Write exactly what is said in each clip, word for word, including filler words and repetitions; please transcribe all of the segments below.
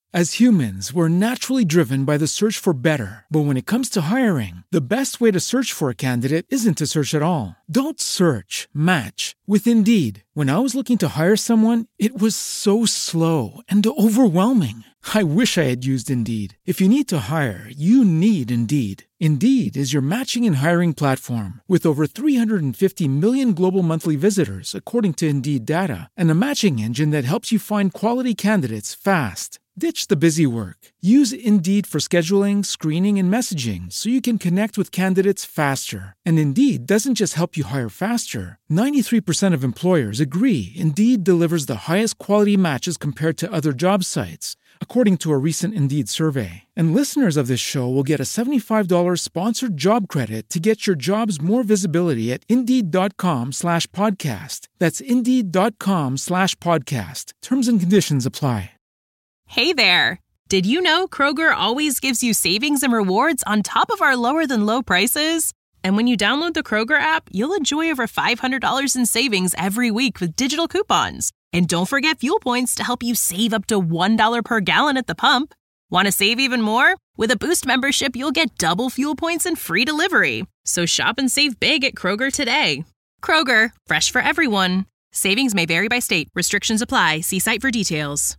As humans, we're naturally driven by the search for better. But when it comes to hiring, the best way to search for a candidate isn't to search at all. Don't search, match with Indeed. When I was looking to hire someone, it was so slow and overwhelming. I wish I had used Indeed. If you need to hire, you need Indeed. Indeed is your matching and hiring platform with over three hundred fifty million global monthly visitors, according to Indeed data, and a matching engine that helps you find quality candidates fast. Ditch the busy work. Use Indeed for scheduling, screening, and messaging so you can connect with candidates faster. And Indeed doesn't just help you hire faster. ninety-three percent of employers agree Indeed delivers the highest quality matches compared to other job sites, according to a recent Indeed survey. And listeners of this show will get a seventy-five dollars sponsored job credit to get your jobs more visibility at Indeed.com slash podcast. That's Indeed.com slash podcast. Terms and conditions apply. Hey there! Did you know Kroger always gives you savings and rewards on top of our lower-than-low prices? And when you download the Kroger app, you'll enjoy over five hundred dollars in savings every week with digital coupons. And don't forget fuel points to help you save up to one dollar per gallon at the pump. Want to save even more? With a Boost membership, you'll get double fuel points and free delivery. So shop and save big at Kroger today. Kroger, fresh for everyone. Savings may vary by state. Restrictions apply. See site for details.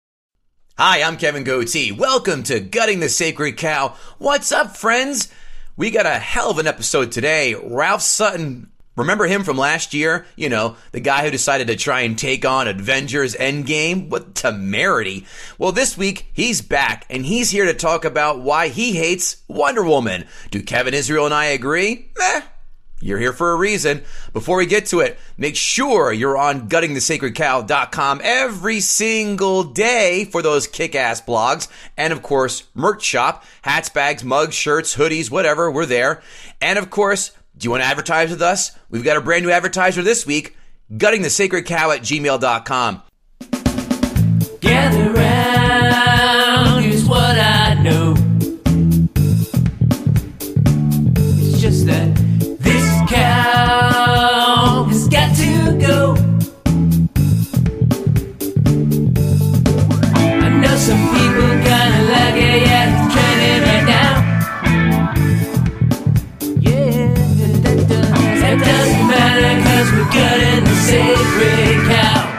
Hi, I'm Kevin Goatee. Welcome to Gutting the Sacred Cow. What's up, friends? We got a hell of an episode today. Ralph Sutton, remember him from last year? You know, the guy who decided to try and take on Avengers Endgame? What temerity. Well, this week, he's back, and he's here to talk about why he hates Wonder Woman. Do Kevin Israel and I agree? Meh. You're here for a reason. Before we get to it, make sure you're on gutting the sacred cow dot com every single day for those kick-ass blogs. And, of course, merch shop, hats, bags, mugs, shirts, hoodies, whatever, we're there. And, of course, do you want to advertise with us? We've got a brand new advertiser this week, gutting the sacred cow at gmail dot com. Gather round, here's what I know. It's just that cow has got to go. I know some people kinda like it, yeah, it's trending right now. Yeah, that, does, that doesn't matter, cause we're gutting the sacred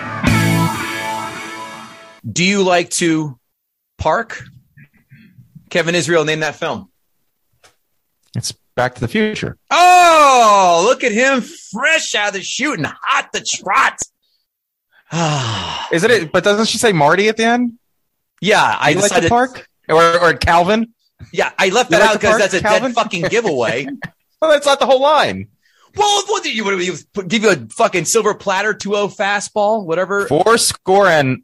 cow. Do you like to park? Kevin Israel, name that film. It's Back to the Future. Oh, look at him, fresh out of the chute and hot to trot. Isn't it? But doesn't she say Marty at the end? Yeah, I you decided like to park or, or Calvin. Yeah, I left that like out because that's a Calvin? dead fucking giveaway. Well, that's not the whole line. Well, what did you, what, you give you a fucking silver platter, two oh fastball, whatever? Four score and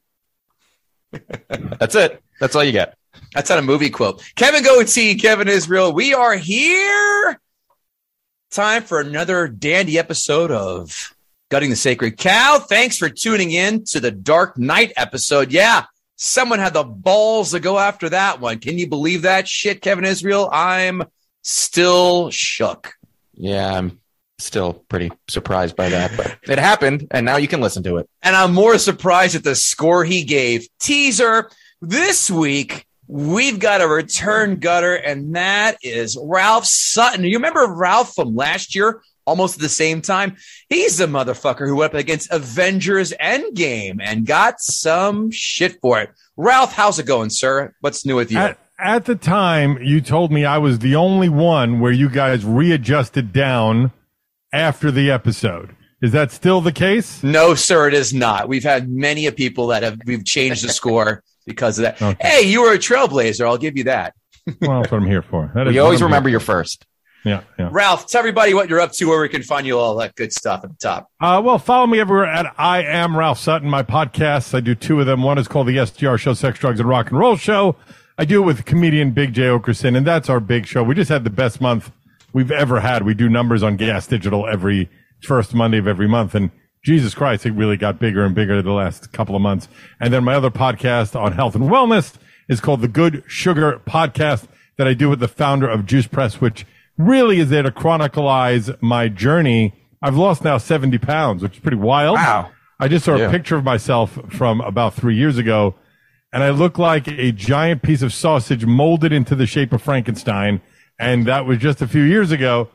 that's it. That's all you get. That's not a movie quote. Kevin Goatee, Kevin Israel, we are here. Time for another dandy episode of Gutting the Sacred Cow. Thanks for tuning in to the Dark Knight episode. Yeah, someone had the balls to go after that one. Can you believe that shit, Kevin Israel? I'm still shook. Yeah, I'm still pretty surprised by that, but it happened, and now you can listen to it. And I'm more surprised at the score he gave. Teaser, this week, we've got a return gutter, and that is Ralph Sutton. You remember Ralph from last year, almost at the same time? He's the motherfucker who went up against Avengers Endgame and got some shit for it. Ralph, how's it going, sir? What's new with you? At, at the time, you told me I was the only one where you guys readjusted down after the episode. Is that still the case? No, sir, it is not. We've had many of people that have we've changed the score because of that. Okay. Hey, you were a trailblazer. I'll give you that. Well, that's what I'm here for. That you always remember your first. Yeah, yeah. Ralph, tell everybody what you're up to, where we can find you, all that good stuff at the top. Uh, well, follow me everywhere at I Am Ralph Sutton. My podcasts, I do two of them. One is called the S G R Show, Sex, Drugs, and Rock and Roll Show. I do it with comedian Big J. Okerson, and that's our big show. We just had the best month we've ever had. We do numbers on Gas Digital every first Monday of every month, and Jesus Christ, it really got bigger and bigger the last couple of months. And then my other podcast on health and wellness is called the Good Sugar Podcast that I do with the founder of Juice Press, which really is there to chronicleize my journey. I've lost now seventy pounds, which is pretty wild. Wow. I just saw yeah. a picture of myself from about three years ago, and I look like a giant piece of sausage molded into the shape of Frankenstein. And that was just a few years ago.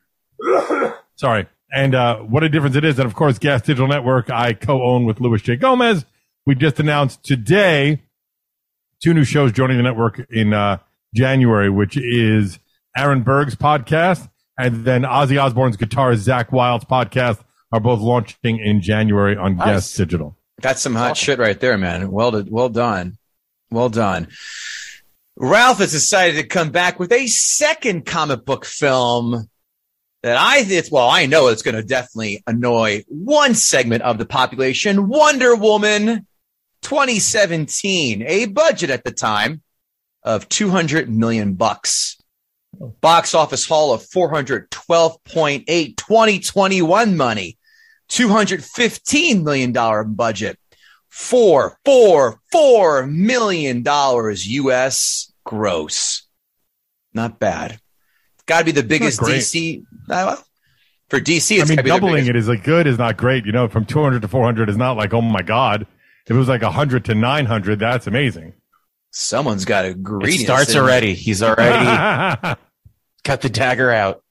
Sorry. And uh, what a difference it is. And, of course, Gas Digital Network, I co-own with Luis J. Gomez. We just announced today two new shows joining the network in uh, January, which is Aaron Berg's podcast and then Ozzy Osbourne's guitarist Zach Wilde's podcast are both launching in January on nice. Gas Digital. That's some hot shit right there, man. Well, done, well done. Well done. Ralph has decided to come back with a second comic book film that I it's well, I know it's going to definitely annoy one segment of the population. Wonder Woman twenty seventeen, a budget at the time of two hundred million bucks. Box office haul of four hundred twelve point eight, twenty twenty-one money, two hundred fifteen million dollars budget, four, four, four million dollars U S gross. Not bad. Got to be the biggest D C. Uh, for D C, it's I mean, be doubling it is like good is not great. You know, from two hundred to four hundred is not like, oh my God. If it was like one hundred to nine hundred, that's amazing. Someone's got a greedy. It starts already. He's already got the dagger out.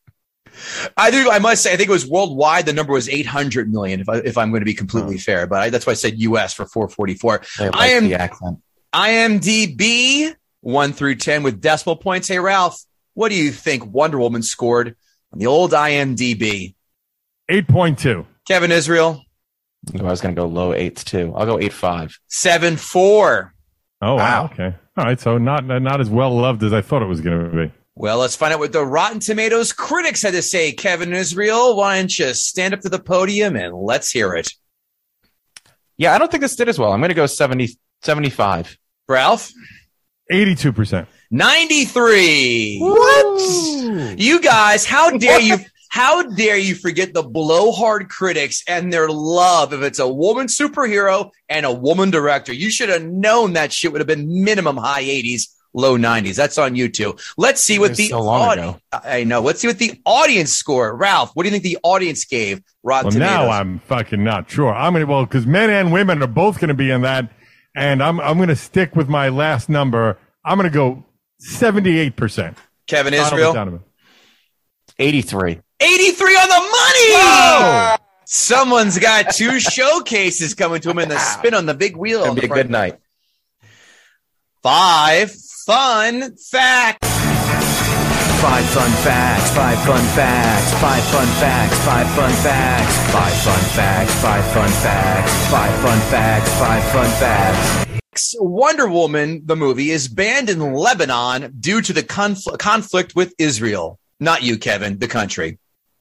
I do. I must say, I think it was worldwide. The number was eight hundred million. If I, if I'm going to be completely oh. fair, but I, that's why I said U S for four forty-four. I like I am the accent. I M D B one through ten with decimal points. Hey Ralph, what do you think Wonder Woman scored on the old I M D B? eight point two. Kevin Israel. I was going to go low eights too. I'll go eight five. seven four. Oh wow. wow. Okay. All right. So not not as well loved as I thought it was going to be. Well, let's find out what the Rotten Tomatoes critics had to say. Kevin Israel, why don't you stand up to the podium and let's hear it? Yeah, I don't think this did as well. I'm going to go seventy, seventy-five. Ralph? eighty-two percent. ninety-three. What? You guys, how dare you? How dare you forget the blowhard critics and their love if it's a woman superhero and a woman director? You should have known that shit would have been minimum high eighties. Low nineties. That's on YouTube. Let's see what the so long audi- ago. I know. Let's see what the audience score. Ralph, what do you think the audience gave Rotten well, Tomatoes? Now I'm fucking not sure. I'm gonna well because men and women are both going to be in that, and I'm I'm going to stick with my last number. I'm going to go seventy-eight percent. Kevin Israel, eighty-three. eighty-three on the money. Whoa! Someone's got two showcases coming to him in the spin on the big wheel. It'll be a good night. Five fun facts. Five fun facts, five fun facts, five fun facts, five fun facts, five fun facts, five fun facts, five fun facts, five fun facts. Wonder Woman, the movie, is banned in Lebanon due to the confl- conflict with Israel. Not you, Kevin, the country.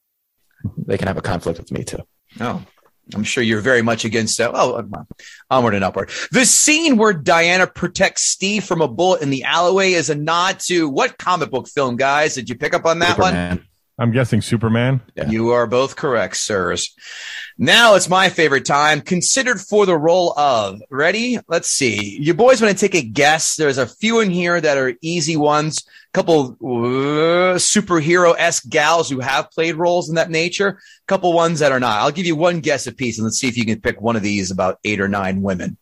They can have a conflict with me, too. Oh, I'm sure you're very much against that. Oh, onward and upward. The scene where Diana protects Steve from a bullet in the alleyway is a nod to what comic book film, guys? Did you pick up on that Superman. one? I'm guessing Superman. Yeah. You are both correct, sirs. Now it's my favorite time. Considered for the role of. Ready? Let's see. You boys want to take a guess? There's a few in here that are easy ones. A couple uh, superhero-esque gals who have played roles in that nature. A couple ones that are not. I'll give you one guess apiece, and let's see if you can pick one of these about eight or nine women.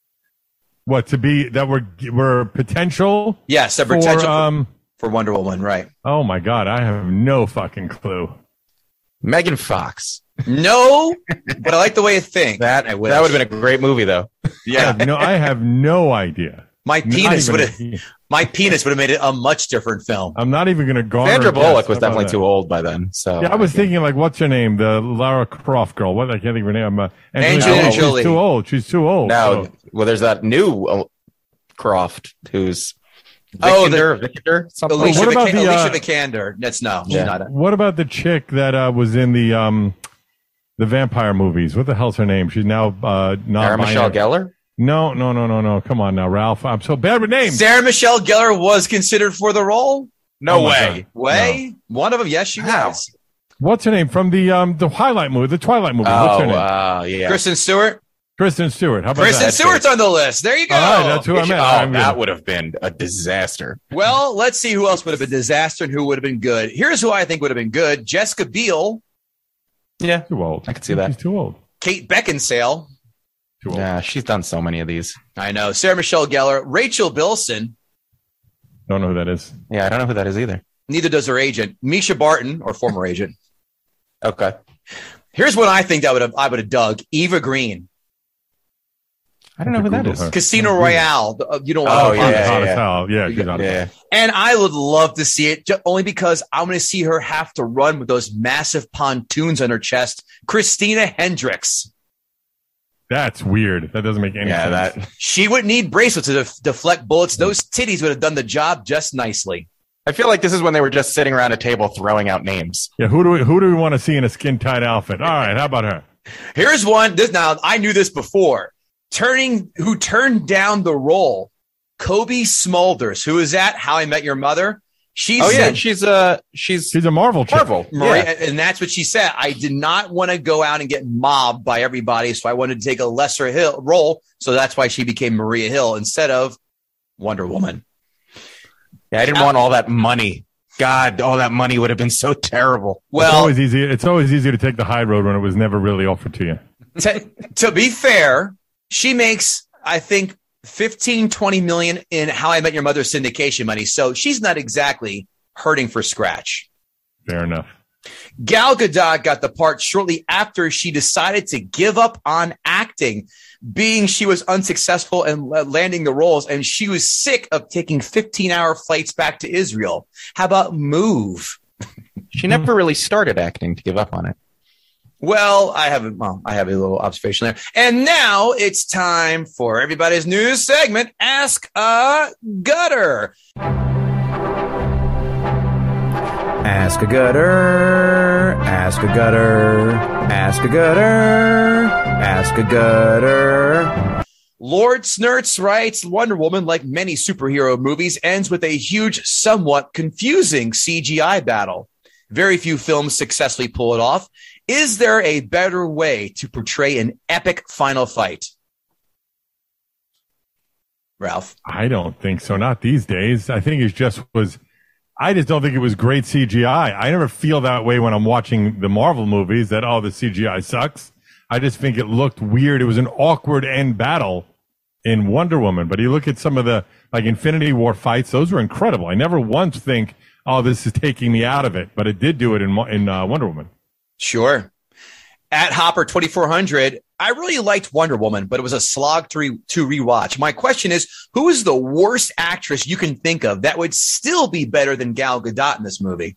What, to be that were were potential? Yes, a for, potential for, um, for Wonder Woman, right? Oh my God, I have no fucking clue. Megan Fox. No, but I like the way you think. That that would have been a great movie, though. Yeah, no, I have no idea. My penis would have. My penis would have made it a much different film. I'm not even going to garner. Sandra Bullock was How about definitely that? too old by then. So Yeah, I was thinking like, what's her name? The Lara Croft girl. What I can't think of her name. Uh, Angelina Jolie. Jolie. She's too old. She's too old. now, so- well, there's that new uh, Croft who's Oh, the- Vikander, Vikander, something. Alicia, what about Vika- the, uh, Alicia Vikander. That's no, she's Yeah. not. A, What about the chick that uh, was in the um, the vampire movies? What the hell's her name? She's now uh, not Sarah Michelle Gellar. No, no, no, no, no. Come on now, Ralph. I'm so bad with names. Sarah Michelle Gellar was considered for the role. No Oh my way. God. Way one of them. Yes, she Wow. was. What's her name from the um the Twilight movie? The Twilight movie. What's her Oh, name? uh, yeah. Kristen Stewart. Kristen Stewart. How about Kristen that? Stewart's on the list. There you go. All right, that's who I meant. Oh, I'm that good. would have been a disaster. Well, let's see who else would have been disaster and who would have been good. Here's who I think would have been good: Jessica Biel, Yeah, Too old. I could see that. She's too old. Kate Beckinsale, Too old. Yeah, she's done so many of these. I know. Sarah Michelle Gellar, Rachel Bilson. Don't know who that is. Yeah, I don't know who that is either. Neither does her agent, Misha Barton, or former agent. Okay. Here's what I think I would have I would have dug. Eva Green. I don't know who that Google is. her. Casino Royale. Uh, you know Oh, what? yeah, She's hot yeah. as hell. Yeah, she's hot as hell. Yeah. And I would love to see it, ju- only because I'm going to see her have to run with those massive pontoons on her chest. Christina Hendricks. That's weird. That doesn't make any Yeah, sense. that. She wouldn't need bracelets to def- deflect bullets. Those titties would have done the job just nicely. I feel like this is when they were just sitting around a table throwing out names. Yeah, who do we who do we want to see in a skin tight outfit? All right, how about her? Here's one. This, now, I knew this before. Turning, who turned down the role? Kobe Smulders, who is at How I Met Your Mother. She Oh yeah, said, she's uh she's She's a Marvel chick. Marvel. Maria, Yeah. and that's what she said. I did not want to go out and get mobbed by everybody, so I wanted to take a lesser hill role. So that's why she became Maria Hill instead of Wonder Woman. Yeah, I didn't want all that money. God, all that money would have been so terrible. It's Well, always easy. It's always easy to take the high road when it was never really offered to you. to, to be fair, she makes, I think, fifteen, twenty million in How I Met Your Mother syndication money. So she's not exactly hurting for scratch. Fair enough. Gal Gadot got the part shortly after she decided to give up on acting, being she was unsuccessful in landing the roles, and she was sick of taking fifteen-hour flights back to Israel. How about Move? She never really started acting to give up on it. Well, I have a, well, I have a little observation there. And now it's time for everybody's news segment, Ask a Gutter. Ask a gutter, ask a gutter, ask a gutter, ask a gutter. Lord Snurts writes, Wonder Woman, like many superhero movies, ends with a huge, somewhat confusing C G I battle. Very few films successfully pull it off. Is there a better way to portray an epic final fight? Ralph? I don't think so. Not these days. I think it just was. I just don't think it was great C G I. I never feel that way when I'm watching the Marvel movies that, oh, the C G I sucks. I just think it looked weird. It was an awkward end battle in Wonder Woman. But you look at some of the like Infinity War fights; those were incredible. I never once think, oh, this is taking me out of it. But it did do it in in uh, Wonder Woman. Sure. At Hopper twenty-four hundred, I really liked Wonder Woman, but it was a slog to, re- to rewatch. My question is, who is the worst actress you can think of that would still be better than Gal Gadot in this movie?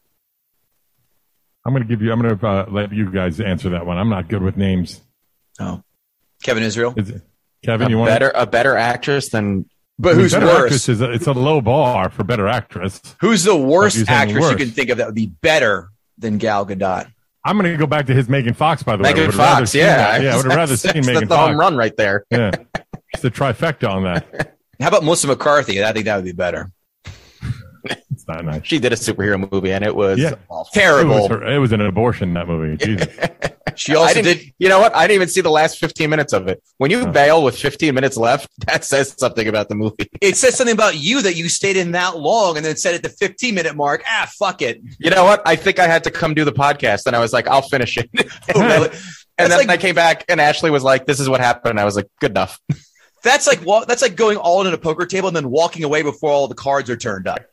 I'm going to give you. I'm going to uh, let you guys answer that one. I'm not good with names. Oh, Kevin Israel. Is it, Kevin, A you want better a better actress than But who's better worse? actress is a, it's a low bar for better actress. Who's the Like worst you're saying actress worse. you can think of that would be better than Gal Gadot? I'm going to go back to his Megan Fox, by the way. I Megan would have rather Fox. seen Yeah, that. yeah, I would have rather That's- seen that's Megan the home Fox. run right there. Yeah, it's the trifecta on that. How about Melissa McCarthy? I think that would be better. It's not nice. She did a superhero movie, and it was Yeah. awful. It Terrible. was, her- it was an abortion, that movie. Jesus. She also I didn't, did. You know what? I didn't even see the last fifteen minutes of it. When you Oh. bail with fifteen minutes left, that says something about the movie. It says something about you that you stayed in that long and then said at the fifteen minute mark, ah, fuck it. You know what? I think I had to come do the podcast, and I was like, I'll finish it. Oh, really? And That's then like- I came back, and Ashley was like, "This is what happened." And I was like, "Good enough." That's like wa- that's like going all in at a poker table and then walking away before all the cards are turned up.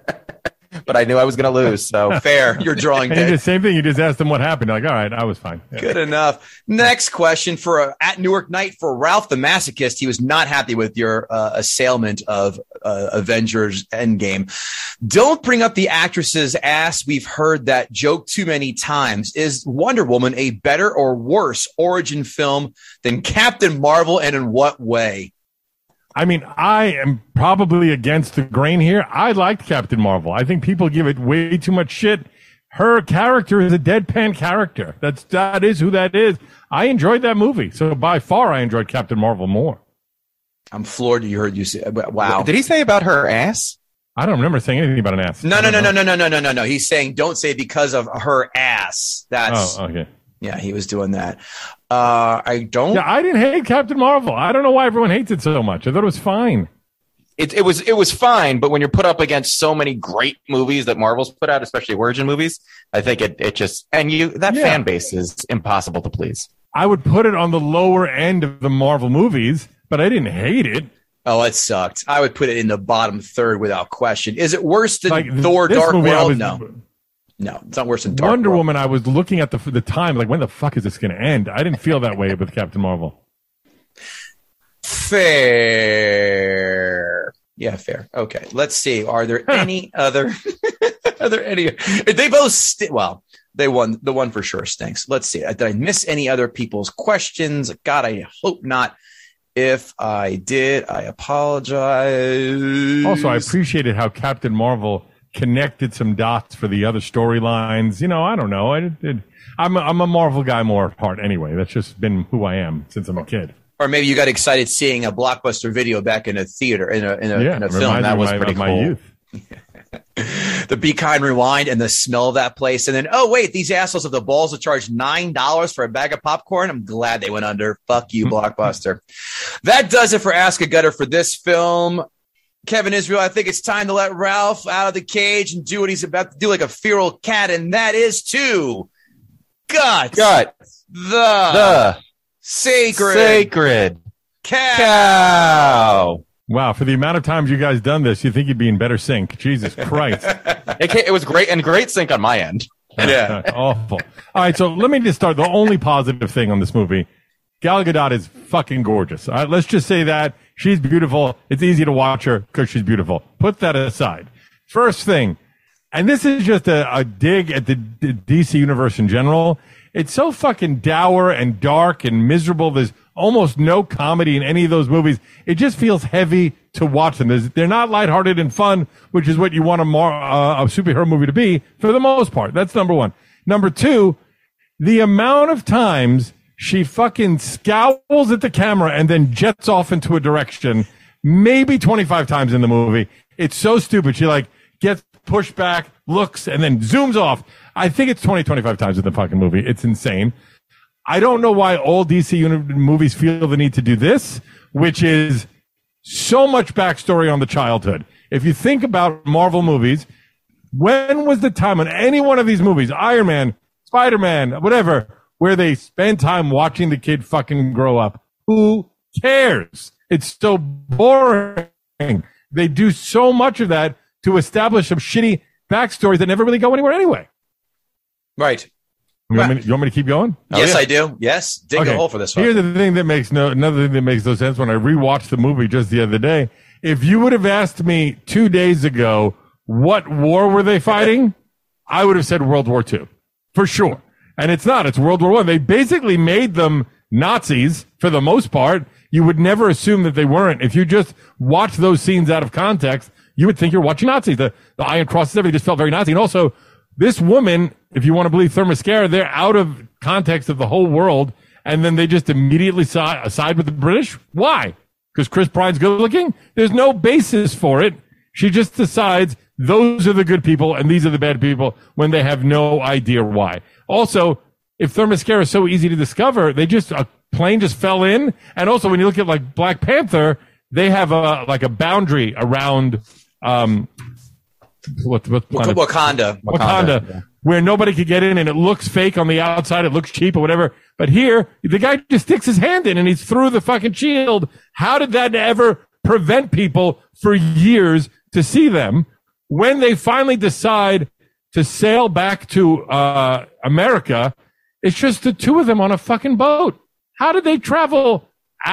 But I knew I was going to lose, so Fair. You're drawing And you dead. did the same thing. You just asked them what happened. You're like, all right, I was fine. Yeah. Good enough. Next question for uh, at Newark Night for Ralph the Masochist. He was not happy with your uh, assailment of uh, Avengers Endgame. Don't bring up the actress's ass. We've heard that joke too many times. Is Wonder Woman a better or worse origin film than Captain Marvel, and in what way? I mean, I am probably against the grain here. I liked Captain Marvel. I think people give it way too much shit. Her character is a deadpan character. That's that is who that is. I enjoyed that movie. So by far, I enjoyed Captain Marvel more. I'm floored you heard you say, wow. Did he say about her ass? I don't remember saying anything about an ass. No, I no, don't no, know. no, no, no, no, no, no. He's saying don't say because of her ass. That's, Oh, okay. yeah, he was doing that. Uh, I don't. Yeah, I didn't hate Captain Marvel. I don't know why everyone hates it so much. I thought it was fine. It, it was it was fine, but when you're put up against so many great movies that Marvel's put out, especially origin movies, I think it it just and you that Yeah. fan base is impossible to please. I would put it on the lower end of the Marvel movies, but I didn't hate it. Oh, it sucked. I would put it in the bottom third without question. Is it worse than Like, Thor: this Dark movie, I World? was- No, no, it's not worse than Dark Wonder World. Woman, I was looking at the the time, like, when the fuck is this going to end? I didn't feel that way with Captain Marvel. Fair. Yeah, fair. Okay, let's see. Are there any other? Are there any? They both. St- well, they won. The one for sure stinks. Let's see. Did I miss any other people's questions? God, I hope not. If I did, I apologize. Also, I appreciated how Captain Marvel connected some dots for the other storylines. You know, I don't know. I, it, I'm, a, I'm a Marvel guy more at heart anyway. That's just been who I am since I'm a kid. Or maybe you got excited seeing a Blockbuster Video back in a theater, in a, in a, Yeah, in a it film. reminds That me was of my, pretty of my cool. youth. The Be Kind Rewind and the smell of that place. And then, oh, wait, these assholes have the balls to charge nine dollars for a bag of popcorn. I'm glad they went under. Fuck you, Blockbuster. That does it for Ask a Gutter for this film. Kevin Israel, I think it's time to let Ralph out of the cage and do what he's about to do like a feral cat, and that is to gut, Gut the, the sacred, sacred cow. cow. Wow, for the amount of times you guys done this, you think you'd be in better sync. Jesus Christ. It, ca- it was great and great sync on my end. Yeah. Awful. All right, so let me just start. The only positive thing on this movie, Gal Gadot is fucking gorgeous. All right, let's just say that. She's beautiful. It's easy to watch her because she's beautiful. Put that aside. First thing, and this is just a, a dig at the, the D C universe in general. It's so fucking dour and dark and miserable. There's almost no comedy in any of those movies. It just feels heavy to watch them. There's, they're not lighthearted and fun, which is what you want a, more, uh, a superhero movie to be for the most part. That's number one. Number two, the amount of times she fucking scowls at the camera and then jets off into a direction, maybe twenty-five times in the movie. It's so stupid. She like gets pushed back, looks, and then zooms off. I think it's twenty, twenty-five times in the fucking movie. It's insane. I don't know why all D C uni- movies feel the need to do this, which is so much backstory on the childhood. If you think about Marvel movies, when was the time on any one of these movies, Iron Man, Spider-Man, whatever, where they spend time watching the kid fucking grow up? Who cares? It's so boring. They do so much of that to establish some shitty backstories that never really go anywhere anyway. Right. You want, me, you want me to keep going? Yes, yeah. I do. Yes. Dig Okay. a hole for this one. Here's the thing that makes no, another thing that makes no sense when I rewatched the movie just the other day. If you would have asked me two days ago, what war were they fighting? I would have said World War Two for sure. And it's not, it's World War One. They basically made them Nazis for the most part. You would never assume that they weren't. If you just watch those scenes out of context, you would think you're watching Nazis. The, the Iron Crosses, everything just felt very Nazi. And also, this woman, if you want to believe Themyscira, they're out of context of the whole world, and then they just immediately side, side with the British? Why? Because Chris Pine's good looking? There's no basis for it. She just decides those are the good people and these are the bad people when they have no idea why. Also, if Themyscira is so easy to discover, they just, a plane just fell in. And also, when you look at like Black Panther, they have a, like a boundary around, um, what, what planet? Wakanda. Wakanda, Wakanda, yeah. where nobody could get in and it looks fake on the outside. It looks cheap or whatever. But here, the guy just sticks his hand in and he's through the fucking shield. How did that ever prevent people for years to see them? When they finally decide to sail back to uh, America, it's just the two of them on a fucking boat. How did they travel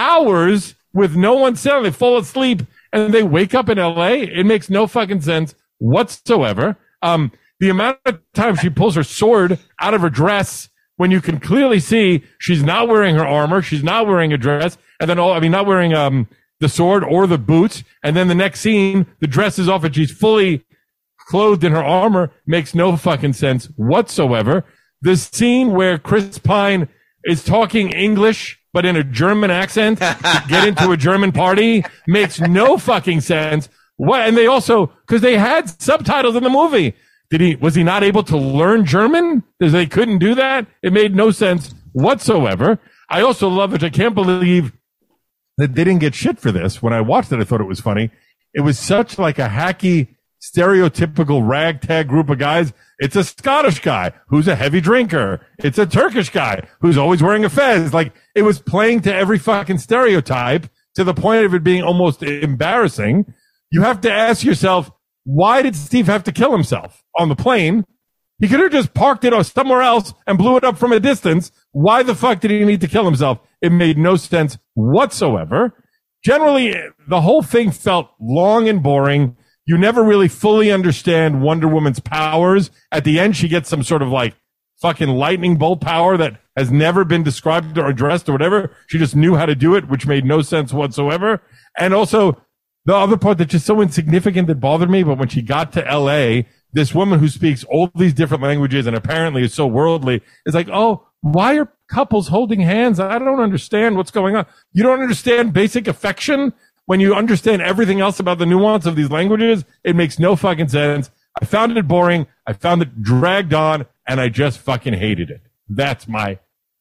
hours with no one sailing? They fall asleep and they wake up in L A? It makes no fucking sense whatsoever. Um, the amount of time she pulls her sword out of her dress when you can clearly see she's not wearing her armor, she's not wearing a dress, and then all, I mean, not wearing um the sword or the boots, and then the next scene, the dress is off and she's fully clothed in her armor, makes no fucking sense whatsoever. The scene where Chris Pine is talking English but in a German accent to get into a German party makes no fucking sense. What? And they also, because they had subtitles in the movie. Did he, was he not able to learn German? Because they couldn't do that? It made no sense whatsoever. I also love it. I can't believe that they didn't get shit for this. When I watched it, I thought it was funny. It was such like a hacky stereotypical ragtag group of guys. It's a Scottish guy who's a heavy drinker. It's a Turkish guy who's always wearing a fez. Like, it was playing to every fucking stereotype to the point of it being almost embarrassing. You have to ask yourself, why did Steve have to kill himself on the plane? He could have just parked it somewhere else and blew it up from a distance. Why the fuck did he need to kill himself? It made no sense whatsoever. Generally, the whole thing felt long and boring. You never really fully understand Wonder Woman's powers. At the end, she gets some sort of like fucking lightning bolt power that has never been described or addressed or whatever. She just knew how to do it, which made no sense whatsoever. And also, the other part that's just so insignificant that bothered me, but when she got to L A, this woman who speaks all these different languages and apparently is so worldly is like, oh, why are couples holding hands? I don't understand what's going on. You don't understand basic affection? When you understand everything else about the nuance of these languages, it makes no fucking sense. I found it boring. I found it dragged on, and I just fucking hated it. That's my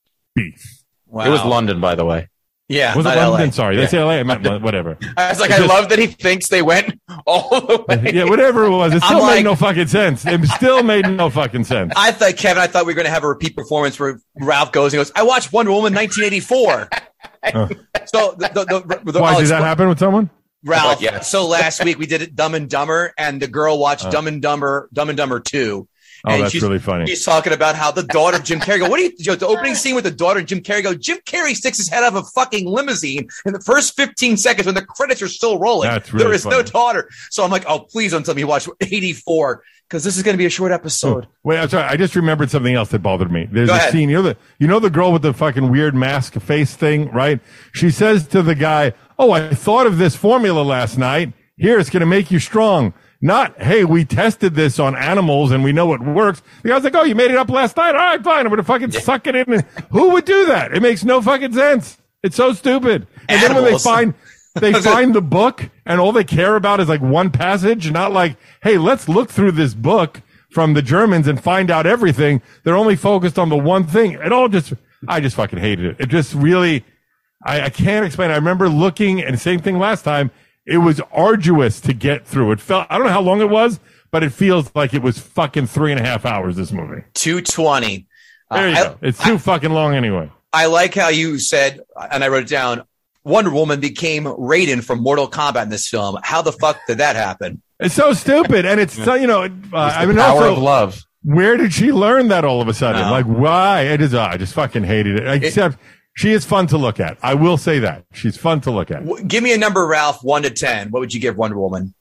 beef. Wow. It was London, by the way. Yeah, Was it not London? L A. Sorry, Yeah. they say L A. I meant whatever. I was like, It's I just- love that he thinks they went all the way. Yeah, whatever it was, it still I'm made like- no fucking sense. It still made no fucking sense. I thought, Kevin, I thought we were going to have a repeat performance where Ralph goes and goes, I watched Wonder Woman nineteen eighty-four. Oh. So, the, the, the, the, Why I'll did that expl- happen with someone? Ralph, Yes. so last week we did it Dumb and Dumber, and the girl watched Dumb and Dumber, Dumb and Dumber two. Oh, And that's she's, really funny. She's talking about how the daughter of Jim Carrey go, what do you, you know, the opening scene with the daughter of Jim Carrey go, Jim Carrey sticks his head out of a fucking limousine in the first fifteen seconds when the credits are still rolling. That's really there is no funny. daughter. So I'm like, oh, please don't tell me you watched eighty-four, because this is going to be a short episode. Oh, wait, I'm sorry. I just remembered something else that bothered me. There's Go a ahead. scene. You know the you know the girl with the fucking weird mask face thing, right? She says to the guy, "Oh, I thought of this formula last night. Here, it's going to make you strong." Not, hey, we tested this on animals and we know it works. The guy's like, oh, you made it up last night? All right, fine. I'm going to fucking suck it in. Who would do that? It makes no fucking sense. It's so stupid. And then when they Animals. find, they find the book and all they care about is like one passage, not like, hey, let's look through this book from the Germans and find out everything. They're only focused on the one thing. It all just, I just fucking hated it. It just really, I, I can't explain. I remember looking and same thing last time. It was arduous to get through. It felt, I don't know how long it was, but it feels like it was fucking three and a half hours, this movie. two twenty. There you Uh, go. It's too fucking long anyway. I like how you said, and I wrote it down, Wonder Woman became Raiden from Mortal Kombat in this film. How the fuck did that happen? It's so stupid. And it's, so, you know, uh, I mean, Power also, of love. where did she learn that all of a sudden? No. Like, why? It is, uh, I just fucking hated it. Except she is fun to look at. I will say that. She's fun to look at. W- Give me a number, Ralph, one to ten. What would you give Wonder Woman?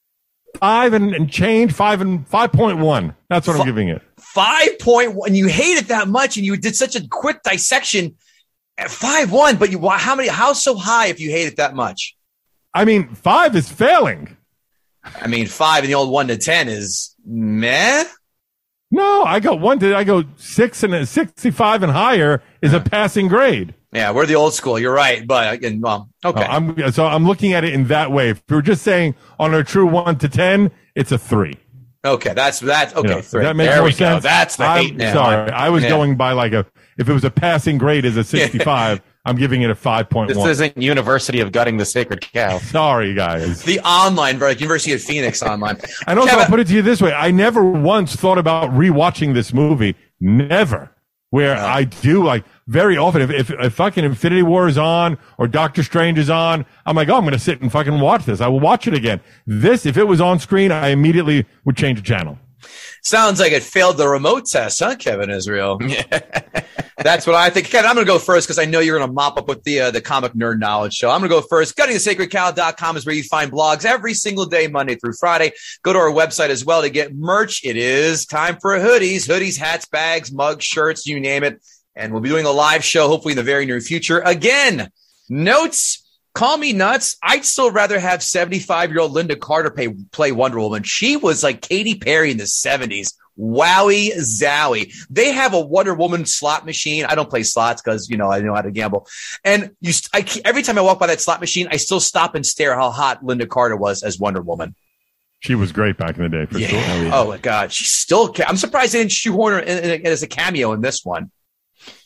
Five and, and change, five and five point one. That's what I'm Fi- giving it. five point one. You hate it that much, and you did such a quick dissection at five one. But you, why- how many? How so high if you hate it that much? I mean, five is failing. I mean, five and the old one to ten is meh. No, I go one to, I go six and a sixty-five and higher is a passing grade. Yeah, we're the old school. You're right, but again, well, okay. Oh, I'm, so I'm looking at it in that way. If we were just saying on a true one to ten, it's a three. Okay, that's that. Okay, You know, three. That makes There more we go. sense. That's the I'm hate now. sorry. I was Yeah. going by like a, if it was a passing grade as a sixty-five, I'm giving it a five point This one. isn't University of Gutting the Sacred Cow. Sorry, guys. The online, like University of Phoenix online. And also, Kevin- I'll put it to you this way. I never once thought about rewatching this movie. Never. Where I do, like, very often, if, if, if fucking Infinity War is on or Doctor Strange is on, I'm like, oh, I'm going to sit and fucking watch this. I will watch it again. This, if it was on screen, I immediately would change the channel. Sounds like it failed the remote test, huh, Kevin Israel? That's what I think. Kevin, I'm going to go first because I know you're going to mop up with the uh, the comic nerd knowledge show. I'm going to go first. Gutting the Sacred Cow dot com is where you find blogs every single day, Monday through Friday. Go to our website as well to get merch. It is time for hoodies, hoodies, hats, bags, mugs, shirts, you name it. And we'll be doing a live show hopefully in the very near future. Again, notes. Call me nuts. I'd still rather have seventy-five-year-old Linda Carter pay, play Wonder Woman. She was like Katy Perry in the seventies. Wowie zowie. They have a Wonder Woman slot machine. I don't play slots because, you know, I know how to gamble. And you, I, every time I walk by that slot machine, I still stop and stare how hot Linda Carter was as Wonder Woman. She was great back in the day, for Yeah. sure. Oh, my God. She's still – I'm surprised they didn't shoehorn her in, in, in as a cameo in this one.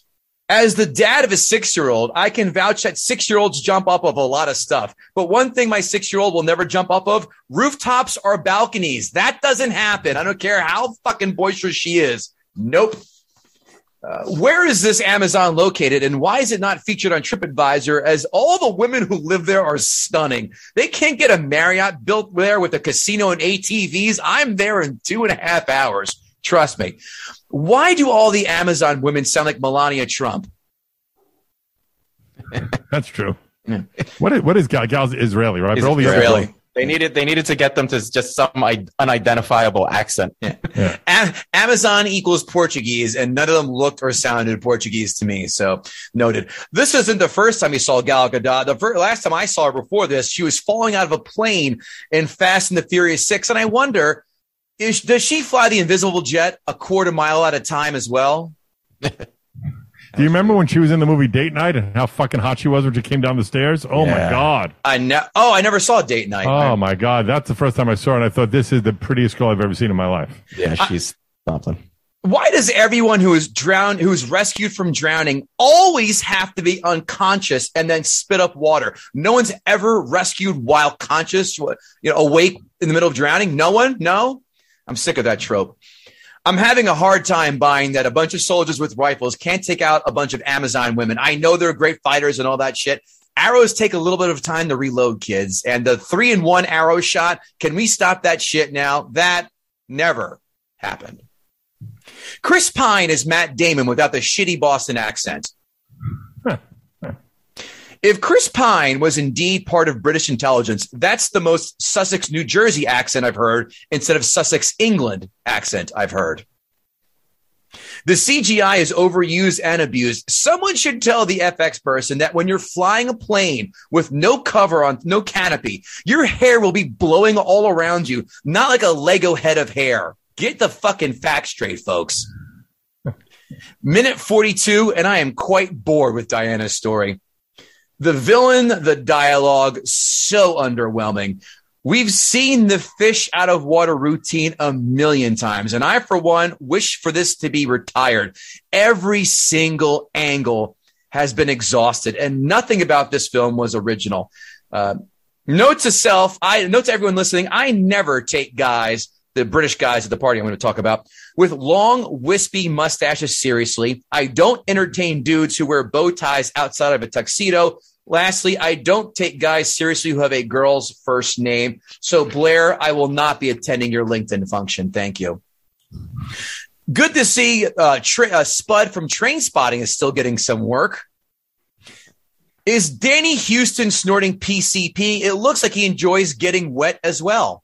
As the dad of a six-year-old, I can vouch that six-year-olds jump up of a lot of stuff. But one thing my six-year-old will never jump up of, rooftops or balconies. That doesn't happen. I don't care how fucking boisterous she is. Nope. Uh, where is this Amazon located, and why is it not featured on TripAdvisor, as all the women who live there are stunning? They can't get a Marriott built there with a casino and A T Vs. I'm there in two and a half hours. Trust me. Why do all the Amazon women sound like Melania Trump? That's true. Yeah. What is, what is Gal? Gal's Israeli, right? Is but all the Israeli. other- They needed they needed to get them to just some I- unidentifiable accent. Yeah. Yeah. A- Amazon equals Portuguese, and none of them looked or sounded Portuguese to me. So noted. This isn't the first time you saw Gal Gadot. The first, last time I saw her before this, she was falling out of a plane in Fast and the Furious six. And I wonder, is, does she fly the invisible jet a quarter mile at a time as well? Do you remember when she was in the movie Date Night and how fucking hot she was when she came down the stairs? Oh, Yeah. my God. I ne- Oh, I never saw Date Night. Oh, my God. That's the first time I saw her, and I thought, this is the prettiest girl I've ever seen in my life. Yeah, she's something. Why does everyone who is drowned, who is rescued from drowning, always have to be unconscious and then spit up water? No one's ever rescued while conscious, you know, awake in the middle of drowning. No one? No? I'm sick of that trope. I'm having a hard time buying that a bunch of soldiers with rifles can't take out a bunch of Amazon women. I know they're great fighters and all that shit. Arrows take a little bit of time to reload, kids. And the three in one arrow shot, can we stop that shit now? That never happened. Chris Pine is Matt Damon without the shitty Boston accent. If Chris Pine was indeed part of British intelligence, that's the most Sussex, New Jersey accent I've heard instead of Sussex, England accent I've heard. The C G I is overused and abused. Someone should tell the F X person that when you're flying a plane with no cover on, no canopy, your hair will be blowing all around you, not like a Lego head of hair. Get the fucking facts straight, folks. Minute forty-two, and I am quite bored with Diana's story. The villain, the dialogue, so underwhelming. We've seen the fish out of water routine a million times, and I, for one, wish for this to be retired. Every single angle has been exhausted, and nothing about this film was original. Uh, note to self, I note to everyone listening, I never take guys, the British guys at the party I'm going to talk about, with long, wispy mustaches seriously. I don't entertain dudes who wear bow ties outside of a tuxedo. Lastly, I don't take guys seriously who have a girl's first name. So, Blair, I will not be attending your LinkedIn function. Thank you. Good to see uh, tra- uh, Spud from Train Spotting is still getting some work. Is Danny Houston snorting P C P? It looks like he enjoys getting wet as well.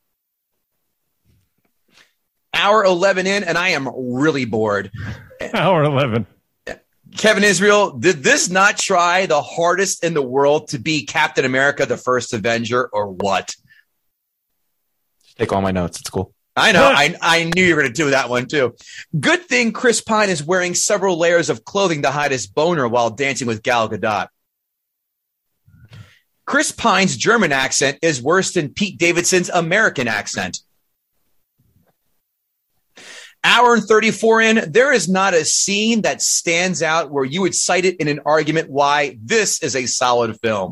Hour eleven in, and I am really bored. Hour eleven. Kevin Israel, did this not try the hardest in the world to be Captain America, the first Avenger, or what? Take all my notes. It's cool. I know. I, I knew you were going to do that one, too. Good thing Chris Pine is wearing several layers of clothing to hide his boner while dancing with Gal Gadot. Chris Pine's German accent is worse than Pete Davidson's American accent. Hour and thirty-four in, there is not a scene that stands out where you would cite it in an argument why this is a solid film.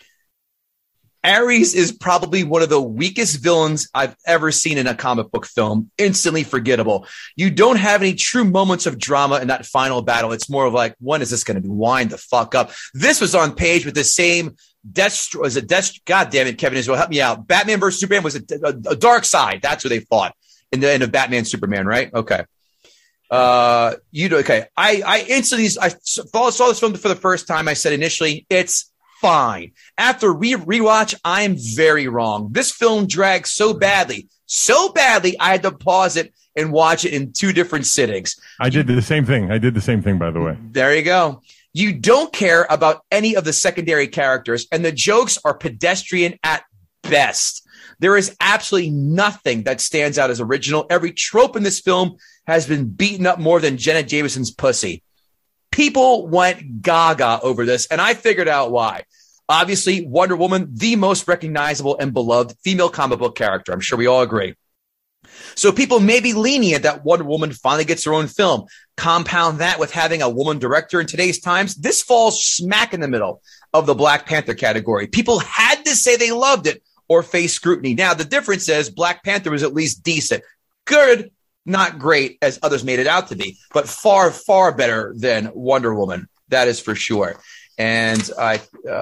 Ares is probably one of the weakest villains I've ever seen in a comic book film. Instantly forgettable. You don't have any true moments of drama in that final battle. It's more of like, when is this going to be? Wind the fuck up. This was on page with the same Death, was it Death? God damn it, Kevin Israel, help me out. Batman versus Superman was a, a, a Dark Side. That's who they fought. In the end of Batman, Superman, right? Okay. Uh, you do okay. I, I instantly I saw, saw this film for the first time. I said initially, it's fine. After re rewatch, I'm very wrong. This film drags so badly, so badly, I had to pause it and watch it in two different sittings. I did the same thing. I did the same thing, by the way. There you go. You don't care about any of the secondary characters, and the jokes are pedestrian at best. There is absolutely nothing that stands out as original. Every trope in this film has been beaten up more than Jenna Jameson's pussy. People went gaga over this, and I figured out why. Obviously, Wonder Woman, the most recognizable and beloved female comic book character. I'm sure we all agree. So people may be lenient that Wonder Woman finally gets her own film. Compound that with having a woman director in today's times. This falls smack in the middle of the Black Panther category. People had to say they loved it or face scrutiny. Now, the difference is Black Panther was at least decent. Good, not great as others made it out to be, but far, far better than Wonder Woman. That is for sure. And I,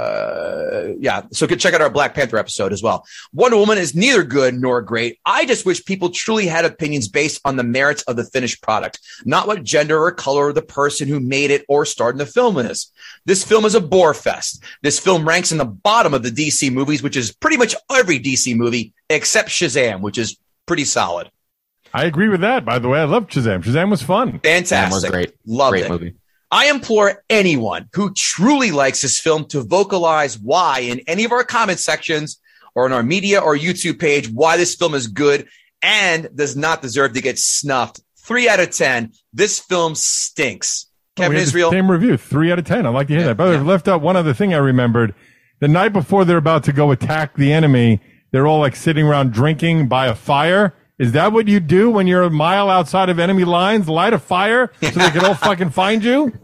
uh, yeah, so check out our Black Panther episode as well. Wonder Woman is neither good nor great. I just wish people truly had opinions based on the merits of the finished product, not what gender or color of the person who made it or starred in the film is. This film is a bore fest. This film ranks in the bottom of the D C movies, which is pretty much every D C movie except Shazam, which is pretty solid. I agree with that, by the way. I loved Shazam. Shazam was fun. Fantastic. Shazam was great. Loved great it. movie. I implore anyone who truly likes this film to vocalize why in any of our comment sections or on our media or YouTube page, why this film is good and does not deserve to get snuffed. Three out of ten. This film stinks. Kevin oh, Israel. Same review. Three out of ten. I'd like to hear Yeah, that. By the way, yeah. I left out one other thing I remembered. The night before they're about to go attack the enemy, they're all like sitting around drinking by a fire. Is that what you do when you're a mile outside of enemy lines? Light a fire so they can all fucking find you?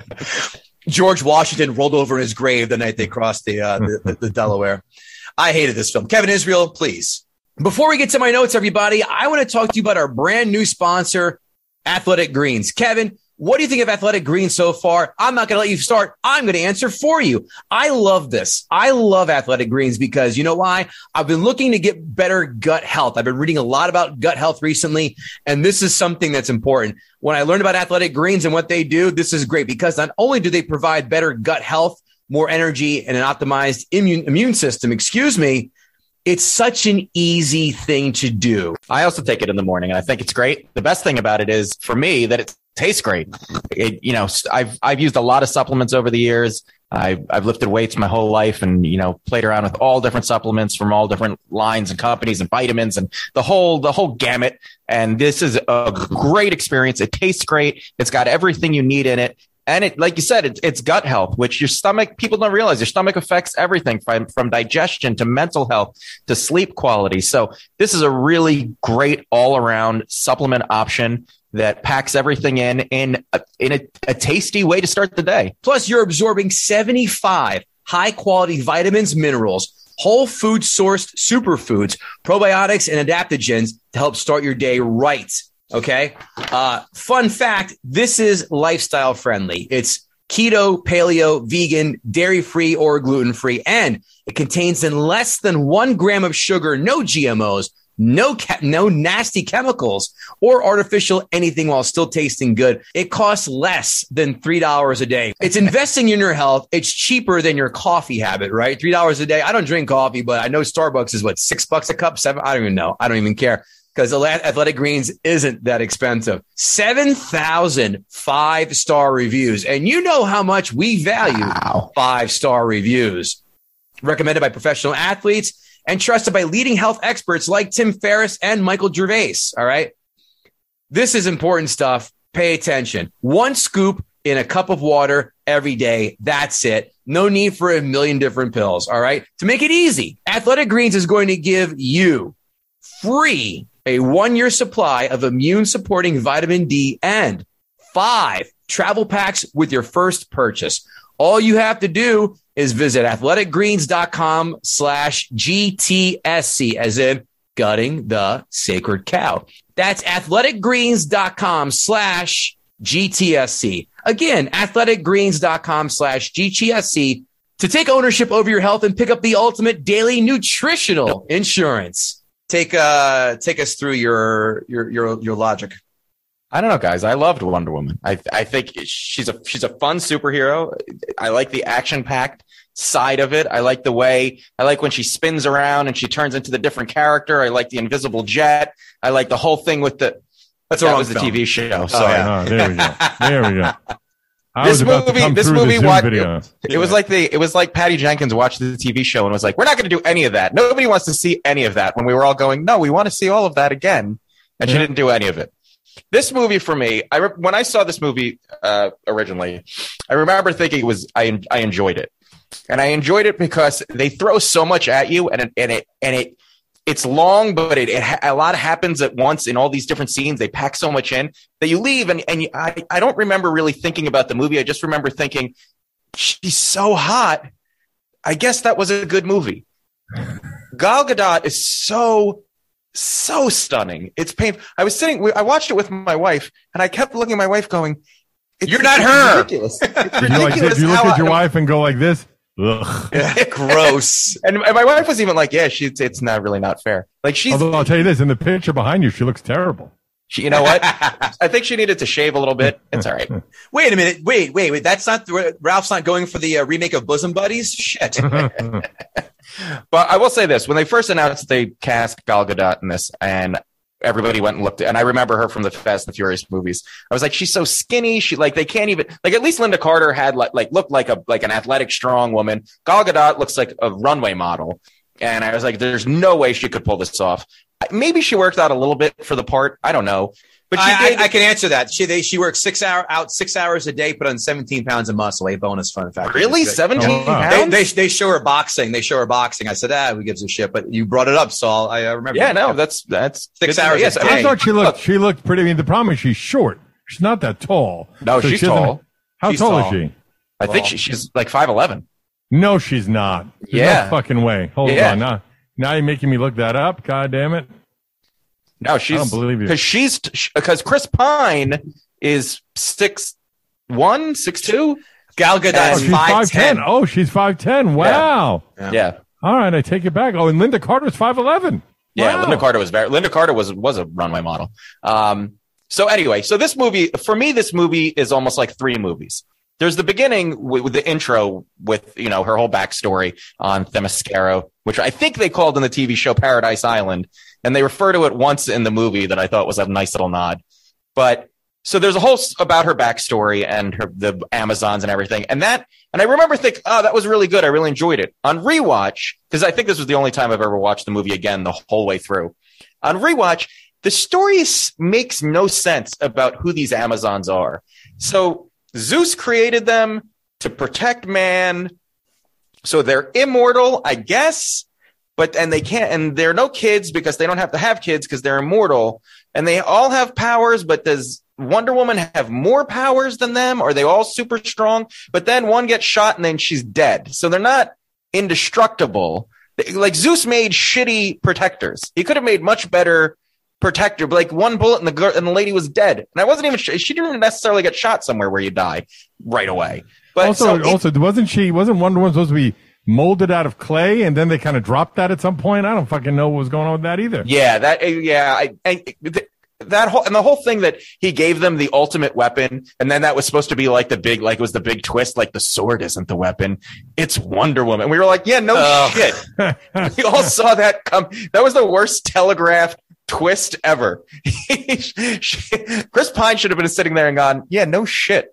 George Washington rolled over in his grave the night they crossed the, uh, the, the, the Delaware. I hated this film. Kevin Israel, please. Before we get to my notes, everybody, I want to talk to you about our brand new sponsor, Athletic Greens. Kevin, what do you think of Athletic Greens so far? I'm not going to let you start. I'm going to answer for you. I love this. I love Athletic Greens because you know why? I've been looking to get better gut health. I've been reading a lot about gut health recently, and this is something that's important. When I learned about Athletic Greens and what they do, this is great because not only do they provide better gut health, more energy, and an optimized immune, immune system, excuse me, it's such an easy thing to do. I also take it in the morning, and I think it's great. The best thing about it is, for me, that it tastes great. It, you know, I've I've used a lot of supplements over the years. I've, I've lifted weights my whole life and, you know, played around with all different supplements from all different lines and companies and vitamins and the whole the whole gamut. And this is a great experience. It tastes great. It's got everything you need in it. And it, like you said, it, it's gut health, which your stomach, people don't realize your stomach affects everything from, from digestion to mental health to sleep quality. So this is a really great all around supplement option that packs everything in, in a, in a, a tasty way to start the day. Plus, you're absorbing seventy-five high quality vitamins, minerals, whole food sourced superfoods, probiotics, and adaptogens to help start your day right. Okay. Uh, fun fact. This is lifestyle friendly. It's keto, paleo, vegan, dairy free, or gluten free. And it contains in less than one gram of sugar, no G M Os, no, ca- no nasty chemicals or artificial anything while still tasting good. It costs less than three dollars a day. It's investing in your health. It's cheaper than your coffee habit, right? three dollars a day. I don't drink coffee, but I know Starbucks is what, six bucks a cup, seven. I don't even know. I don't even care. Because Athletic Greens isn't that expensive. seven thousand five-star reviews. And you know how much we value wow. five-star reviews. Recommended by professional athletes and trusted by leading health experts like Tim Ferriss and Michael Gervais. All right. This is important stuff. Pay attention. One scoop in a cup of water every day. That's it. No need for a million different pills. All right. To make it easy, Athletic Greens is going to give you free a one-year supply of immune-supporting vitamin D and five travel packs with your first purchase. All you have to do is visit athleticgreens.com slash GTSC, as in gutting the sacred cow. That's athleticgreens.com slash GTSC. Again, athleticgreens.com slash GTSC to take ownership over your health and pick up the ultimate daily nutritional insurance. Take uh take us through your your your your logic. I don't know, guys. I loved Wonder Woman. I I think she's a she's a fun superhero. I like the action-packed side of it. I like the way I like when she spins around and she turns into the different character. I like the invisible jet. I like the whole thing with the That's that wrong was the film. T V show. So Oh, yeah. Oh, there we go. There we go. I this was about movie, to come this through movie, the Zoom what, video. it, it was like the, it was like Patty Jenkins watched the T V show and was like, "We're not going to do any of that. Nobody wants to see any of that." When we were all going, "No, we want to see all of that again," and Yeah. she didn't do any of it. This movie for me, I re- when I saw this movie uh, originally, I remember thinking it was I I enjoyed it, and I enjoyed it because they throw so much at you, and it and it and it it's long, but it, it ha- a lot happens at once in all these different scenes. They pack so much in that you leave, and and you, I I don't remember really thinking about the movie. I just remember thinking, she's so hot. I guess that was a good movie. Gal Gadot is so so stunning. It's painful. I was sitting. I watched it with my wife, and I kept looking at my wife, going, it's, "You're not it's her." Ridiculous. It's Did you, ridiculous. like, did you look how at your I, wife and go like this? Ugh. Gross. And, and my wife was even like, "Yeah, she's it's not really not fair." Like she's. Although I'll tell you this, in the picture behind you, she looks terrible. She, you know what? I think she needed to shave a little bit. It's all right. Wait a minute. Wait, wait, wait. That's not Ralph's not going for the uh, remake of Bosom Buddies. Shit. But I will say this: when they first announced they cast Gal Gadot in this, and everybody went and looked at, and I remember her from the Fast and the Furious movies. I was like, she's so skinny. She like they can't even like at least Linda Carter had like like looked like a like an athletic, strong woman. Gal Gadot looks like a runway model, and I was like, there's no way she could pull this off. Maybe she worked out a little bit for the part. I don't know. But she I, did. I, I can answer that. She they, she works six hour out six hours a day, put on seventeen pounds of muscle. A bonus fun fact. Really, seventeen Oh, wow. pounds? They, they they show her boxing. They show her boxing. I said, ah, who gives a shit? But you brought it up, Saul. I uh, remember. Yeah, no, that's that's Six good to know. hours Yes, a I day. I mean, thought she looked look, she looked pretty. I mean, the problem is she's short. She's not that tall. No, So she's she doesn't- tall. How She's tall, tall. is she? I think she, she's like five eleven. No, she's not. There's Yeah. no fucking way. Hold Yeah. on. Now, now you're making me look that up. God damn it. No, she's I don't believe you. because she's because Chris Pine is six one, six two. Gal Oh, Gadot's she's five five ten. ten. Oh, she's five ten. Wow. Yeah. Yeah, All right, I take it back. Oh, and Linda Carter's five eleven. yeah. Wow. Linda Carter was very. Linda Carter was was a runway model. Um. So anyway, so this movie for me, this movie is almost like three movies. There's the beginning with, with the intro with you know her whole backstory on Themyscira, which I think they called in the T V show Paradise Island, and they refer to it once in the movie that I thought was a nice little nod. But so there's a whole s- about her backstory and her the Amazons and everything, and that and I remember thinking, oh, that was really good. I really enjoyed it on rewatch because I think this was the only time I've ever watched the movie again the whole way through. On rewatch, the story s- makes no sense about who these Amazons are. So Zeus created them to protect man. So they're immortal, I guess, but and they can't, and they're no kids because they don't have to have kids because they're immortal, and they all have powers. But does Wonder Woman have more powers than them? Are they all super strong? But then one gets shot and then she's dead. So they're not indestructible. Like Zeus made shitty protectors. He could have made much better protector, but like one bullet and the girl and the lady was dead. And I wasn't even sure she didn't necessarily get shot somewhere where you die right away. But also, so it- also, wasn't she? Wasn't Wonder Woman supposed to be molded out of clay, and then they kind of dropped that at some point? I don't fucking know what was going on with that either. yeah, that uh, yeah, I, I th- that whole and the whole thing that he gave them the ultimate weapon, and then that was supposed to be like the big, like it was the big twist, like the sword isn't the weapon, it's Wonder Woman. We were like, yeah, no Oh. shit. We all saw that come. That was the worst telegraphed twist ever. Chris Pine should have been sitting there and gone, yeah, no shit.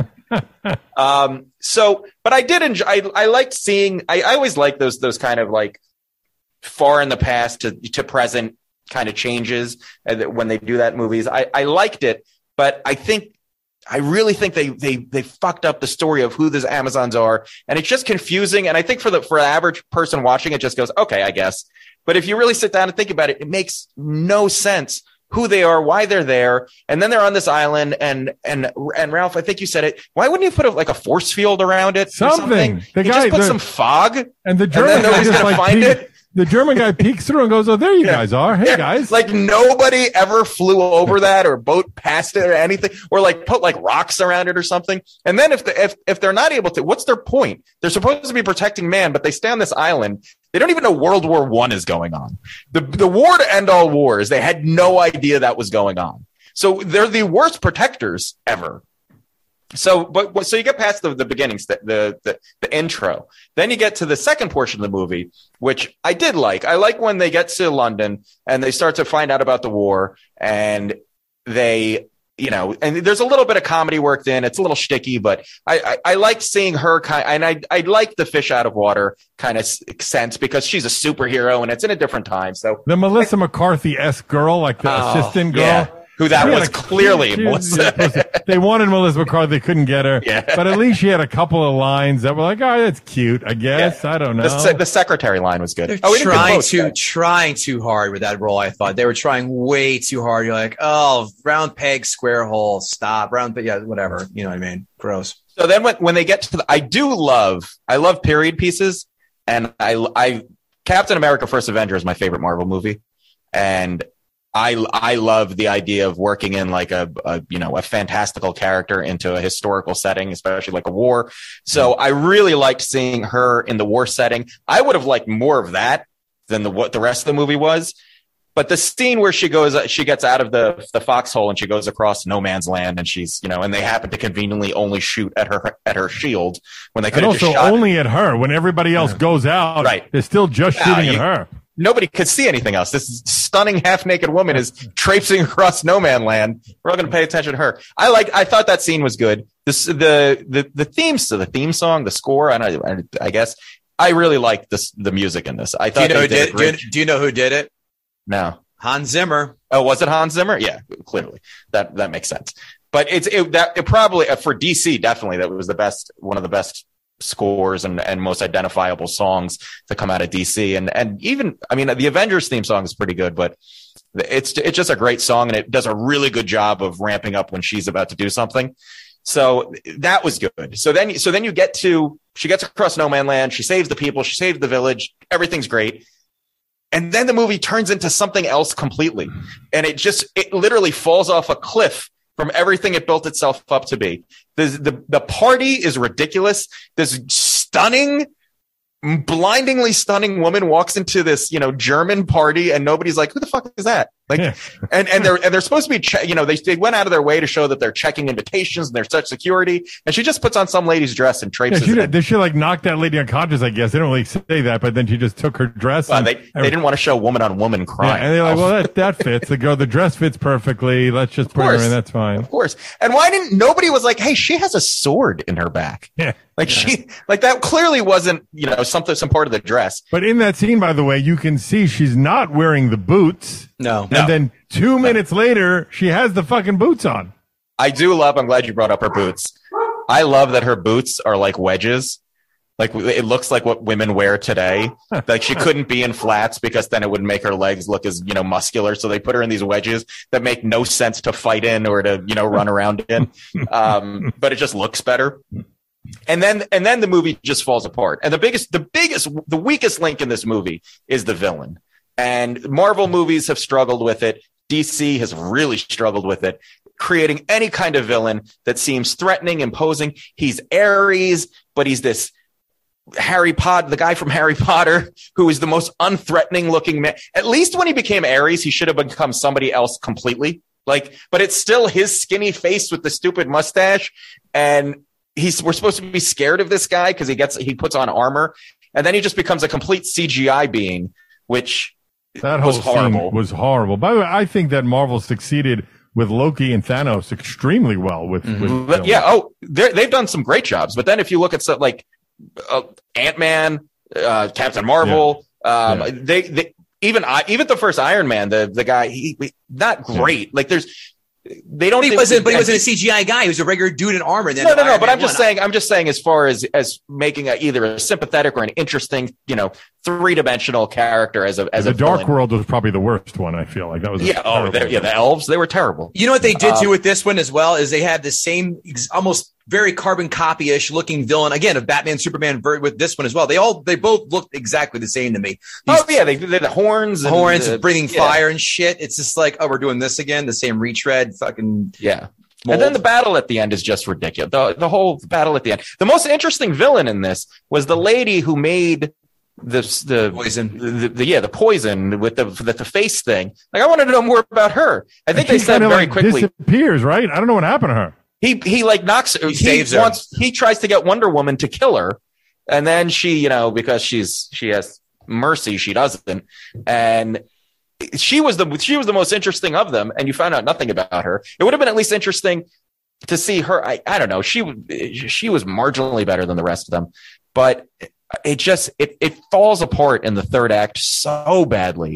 um, so, but I did enjoy, I, I liked seeing, I, I always like those, those kind of like far in the past to, to present kind of changes uh, that when they do that in movies. I, I liked it, but I think, I really think they, they, they fucked up the story of who these Amazons are. And it's just confusing. And I think for the, for the average person watching it just goes, okay, I guess. But if you really sit down and think about it, it makes no sense who they are, why they're there. And then they're on this island. And and and Ralph, I think you said it. Why wouldn't you put a, like a force field around it? or Something. something? The You guy- just put the- some fog. And the then German guy nobody's just gonna like find peek- it? the German guy peeks through and goes, "Oh, there you Yeah. guys are. Hey Yeah, guys." Like nobody ever flew over that or boat past it or anything, or like put like rocks around it or something. And then if the, if if they're not able to, what's their point? They're supposed to be protecting man, but they stay on this island. They don't even know World War One is going on. The the war to end all wars. They had no idea that was going on. So they're the worst protectors ever. So, but so you get past the, the beginnings, the, the the the intro. Then you get to the second portion of the movie, which I did like. I like when they get to London and they start to find out about the war, and they, you know, and there's a little bit of comedy worked in. It's a little shticky, but I I, I like seeing her kind, and I I like the fish out of water kind of sense because she's a superhero and it's in a different time. So The Melissa McCarthy-esque girl, like the Oh, assistant girl. yeah. who that She had was a- clearly she was- Melissa. They wanted Melissa McCarthy, they couldn't get her. Yeah. But at least she had a couple of lines that were like, oh, that's cute, I guess. Yeah. I don't know. The, se- the secretary line was good. They're Oh, we didn't get trying votes, too right? trying too hard with that role. I thought they were trying way too hard. You're like, oh, round peg, square hole. Stop. Round peg. Yeah, whatever. You know what I mean? Gross. So then when, when they get to the, I do love, I love period pieces. And I, I, Captain America First Avenger is my favorite Marvel movie. And I, I love the idea of working in like a, a, you know, a fantastical character into a historical setting, especially like a war. So I really liked seeing her in the war setting. I would have liked more of that than the, what the rest of the movie was. But the scene where she goes, she gets out of the, the foxhole and she goes across no man's land and she's, you know, and they happen to conveniently only shoot at her, at her shield when they could and have also just shot. only at her. When everybody else goes out, Right. they're still just Yeah, shooting you- at her. Nobody could see anything else. This stunning half naked woman is traipsing across no man land. We're all going to pay attention to her. I like, I thought that scene was good. This, the, the, the themes to the theme song, the score, and I, I guess I really liked this, the music in this. I Do you thought know who they did, did? a Do you, great- do you know who did it? No. Hans Zimmer. Oh, was it Hans Zimmer? Yeah, clearly that, that makes sense. But it's, it, that, it probably, uh, for D C, definitely, that was the best, one of the best scores and, and most identifiable songs to come out of D C. And, and even, I mean, the Avengers theme song is pretty good, but it's, it's just a great song and it does a really good job of ramping up when she's about to do something. So that was good. So then, so then you get to, she gets across no man land. She saves the people. She saves the village. Everything's great. And then the movie turns into something else completely. And it just, it literally falls off a cliff from everything it built itself up to be. The, the, the party is ridiculous. This stunning, blindingly stunning woman walks into this, you know, German party and nobody's like, who the fuck is that? Like, Yeah. and, and they're, and they're supposed to be, che- you know, they, they went out of their way to show that they're checking invitations and there's such security. And she just puts on some lady's dress and Yeah, traipses she in. did, they should like knock that lady unconscious, I guess. They don't really say that, but then she just took her dress. Well, and, they, they didn't want to show woman on woman yeah, crime. and they're like, well, that, that fits. They go, the dress fits perfectly. Let's just put her course. in. That's fine. Of course. And why didn't nobody was like, hey, she has a sword in her back. Yeah. Like she, like that clearly wasn't, you know, something, some part of the dress. But in that scene, by the way, you can see she's not wearing the boots. No. And No. then two minutes later, she has the fucking boots on. I do love, I'm glad you brought up her boots. I love that her boots are like wedges. Like it looks like what women wear today. Like she couldn't be in flats because then it would make her legs look as, you know, muscular. So they put her in these wedges that make no sense to fight in or to, you know, run around in. Um, but it just looks better. And then, and then the movie just falls apart. And the biggest, the biggest, the weakest link in this movie is the villain. And Marvel movies have struggled with it. D C has really struggled with it, creating any kind of villain that seems threatening, imposing. He's Ares, but he's this Harry Potter, the guy from Harry Potter, who is the most unthreatening looking man. At least when he became Ares, he should have become somebody else completely. Like, but it's still his skinny face with the stupid mustache. And he's, we're supposed to be scared of this guy because he gets, he puts on armor and then he just becomes a complete C G I being, which That whole was horrible. scene was horrible. By the way, I think that Marvel succeeded with Loki and Thanos extremely well with, with But villains. yeah, oh, they're- they've done some great jobs. But then if you look at stuff like uh, Ant-Man, uh, Captain Marvel, um, Yeah. they, they even I, even the first Iron Man, the the guy, he, he not great. Like there's, they don't. But he think- wasn't. But he wasn't a C G I guy. He was a regular dude in armor. Then No, no, no. Iron But Man I'm just one. saying. I'm just saying, as far as as making a, either a sympathetic or an interesting, you know, three dimensional character as a as the a Dark villain. World was probably the worst one. I feel like that was a Yeah. Oh, terrible they're- yeah. one. The elves, they were terrible. You know what they did Um, too with this one as well is they had the same ex- almost very carbon copy-ish looking villain again of Batman, Superman ver- with this one as well. They all they both looked exactly the same to me. These Oh yeah, they did the horns, and horns the- bringing yeah. fire and shit. It's just like, oh, we're doing this again, the same retread, fucking Yeah. mold. And then the battle at the end is just ridiculous. The, the whole battle at the end. The most interesting villain in this was the lady who made this, the Poison. The, the, yeah, the poison with the, the the face thing. Like I wanted to know more about her. I think And they she said kinda, very like, quickly. disappears, right? I don't know what happened to her. He he like knocks. He, saves her. wants. He tries to get Wonder Woman to kill her, and then she, you know, because she's she has mercy, she doesn't, and. She was the she was the most interesting of them, and you found out nothing about her. It would have been at least interesting to see her. I, I don't know. She she was marginally better than the rest of them, but it just it it falls apart in the third act so badly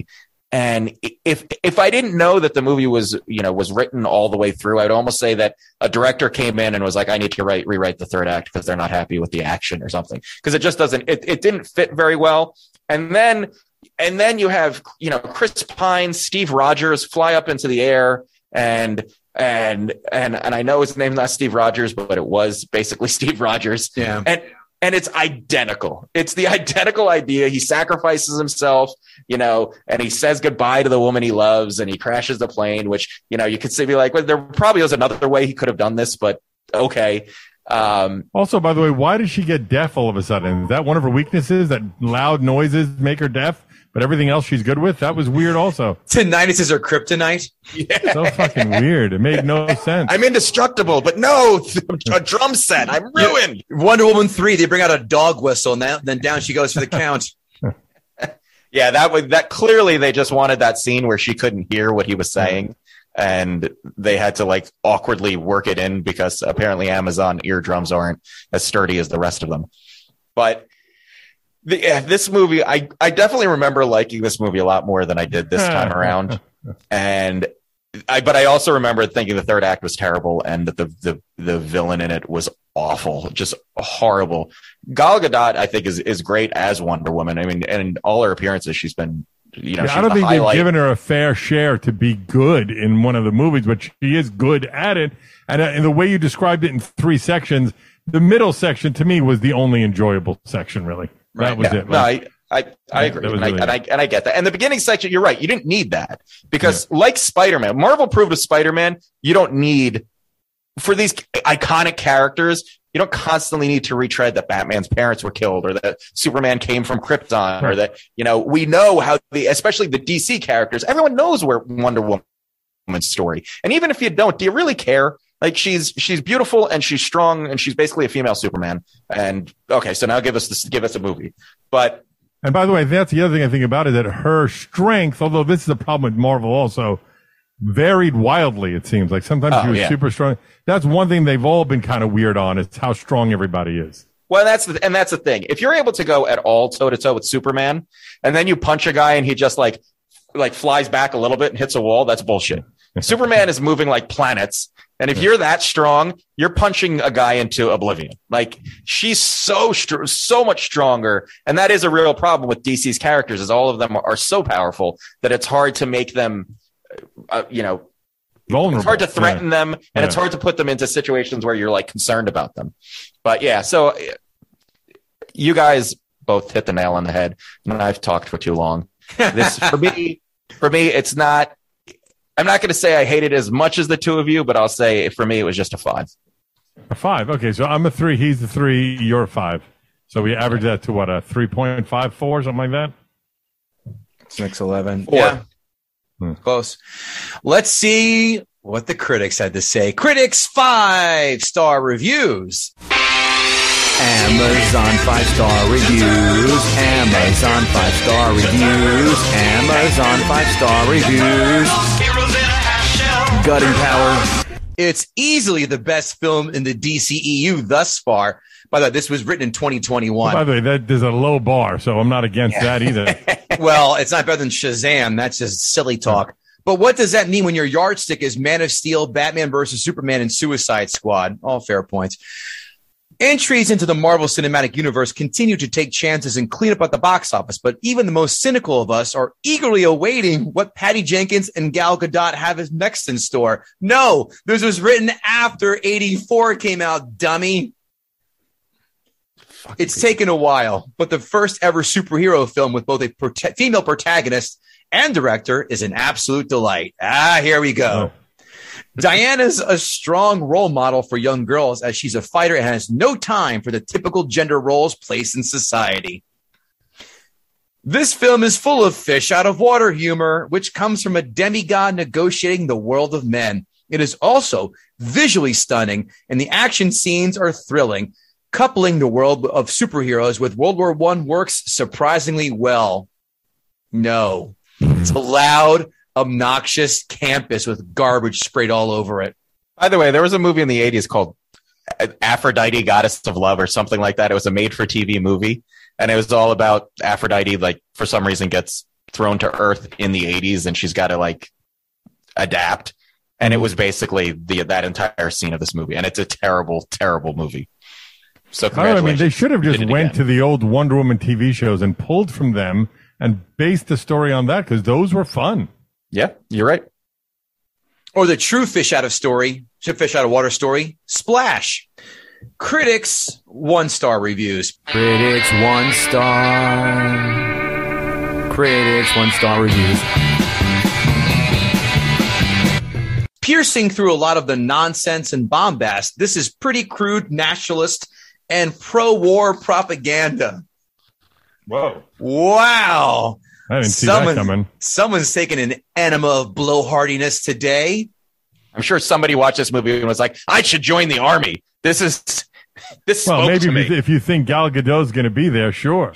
And if if I didn't know that the movie was, you know, was written all the way through, I'd almost say that a director came in and was like, I need to write rewrite the third act because they're not happy with the action or something. Because it just doesn't, it, it didn't fit very well. And then and then you have, you know, Chris Pine, Steve Rogers fly up into the air, and and and and I know his name's not Steve Rogers, but it was basically Steve Rogers. Yeah. And And it's identical. It's the identical idea. He sacrifices himself, you know, and he says goodbye to the woman he loves, and he crashes the plane, which, you know, you could say, be like, well, there probably was another way he could have done this, but okay. Um, also, by the way, why did she get deaf all of a sudden? Is that one of her weaknesses, that loud noises make her deaf, but everything else she's good with? That was weird also. Tinnitus is her kryptonite. Yeah. So fucking weird. It made no sense. I'm indestructible, but no, a drum set. I'm ruined. Wonder Woman three, they bring out a dog whistle, and that, then down she goes for the count. Yeah, that was that. Clearly, they just wanted that scene where she couldn't hear what he was saying, and they had to like awkwardly work it in because apparently Amazon eardrums aren't as sturdy as the rest of them. But the, yeah, this movie, I, I definitely remember liking this movie a lot more than I did this time around. And I, but I also remember thinking the third act was terrible and that the, the, the villain in it was awful, just horrible. Gal Gadot, I think, is, is great as Wonder Woman. I mean, and in all her appearances, she's been, you know, yeah, she's I don't the think highlight. they've given her a fair share to be good in one of the movies, but she is good at it. And, uh, and the way you described it in three sections, the middle section to me was the only enjoyable section, really. That was yeah, it. No, Like, I, I, I agree. that was And, I, really and, I, and I get that. And the beginning section, you're right. You didn't need that because Yeah. like Spider-Man, Marvel proved with Spider-Man, you don't need, for these iconic characters, you don't constantly need to retread that Batman's parents were killed or that Superman came from Krypton or Right. that, you know, we know how the, especially the D C characters, everyone knows where Wonder Woman's story. And even if you don't, do you really care? Like she's she's beautiful and she's strong and she's basically a female Superman. And okay, so now give us this, give us a movie. But And by the way, that's the other thing I think about is that her strength, although this is a problem with Marvel also, varied wildly, it seems. Like sometimes Oh, she was yeah. super strong. That's one thing they've all been kind of weird on, is how strong everybody is. Well, that's the, and that's the thing. If you're able to go at all toe to toe with Superman, and then you punch a guy and he just like like flies back a little bit and hits a wall, that's bullshit. Superman is moving like planets, and if you're that strong, you're punching a guy into oblivion. Like she's so str- so much stronger, and that is a real problem with D C's characters. Is all of them are so powerful that it's hard to make them, uh, you know. Vulnerable. It's hard to threaten Yeah. them, and Yeah. it's hard to put them into situations where you're like concerned about them. But yeah, so you guys both hit the nail on the head, and I've talked for too long. This for me, for me, it's not. I'm not going to say I hate it as much as the two of you, but I'll say for me it was just a five. A five. Okay, so I'm a three. He's the three. You're a five. So we average that to what, a three point five four, something like that? six eleven. Four. Yeah. Hmm. Close. Let's see what the critics had to say. Critics five star reviews. Amazon five star reviews. Amazon five star reviews. Amazon five star reviews. Gutting power. It's easily the best film in the D C E U thus far. By the way, this was written in twenty twenty-one. By the way, that there's a low bar, so I'm not against that either. Well, it's not better than Shazam. That's just silly talk. But what does that mean when your yardstick is Man of Steel, Batman versus Superman, and Suicide Squad? All fair points. Entries into the Marvel Cinematic Universe continue to take chances and clean up at the box office, but even the most cynical of us are eagerly awaiting what Patty Jenkins and Gal Gadot have as next in store. No, this was written after eighty-four came out, dummy. It's taken a while, but the first ever superhero film with both a prote- female protagonist and director is an absolute delight. Ah, here we go. Diana's a strong role model for young girls as she's a fighter and has no time for the typical gender roles placed in society. This film is full of fish out of water humor, which comes from a demigod negotiating the world of men. It is also visually stunning, and the action scenes are thrilling. Coupling the world of superheroes with World War One works surprisingly well. No, it's a loud, obnoxious campus with garbage sprayed all over it. By the way, there was a movie in the eighties called Aphrodite, Goddess of Love, or something like that. It was a made-for-T V movie, and it was all about Aphrodite, like, for some reason, gets thrown to Earth in the eighties, and she's got to like adapt. And it was basically the that entire scene of this movie, and it's a terrible, terrible movie. So I, don't know, I mean, they should have just Did it went again. to the old Wonder Woman T V shows and pulled from them and based the story on that because those were fun. Yeah, you're right. Or the true fish out of story, fish out of water story, Splash. Critics, one-star reviews. Critics one star. Critics one star reviews. Piercing through a lot of the nonsense and bombast, this is pretty crude nationalist and pro-war propaganda. Whoa. Wow. I didn't see Someone, that coming. Someone's taking an enema of blowhardiness today. I'm sure somebody watched this movie and was like, I should join the army. This is this Well, spoke maybe to if me. you, th- if you think Gal Gadot's going to be there, sure.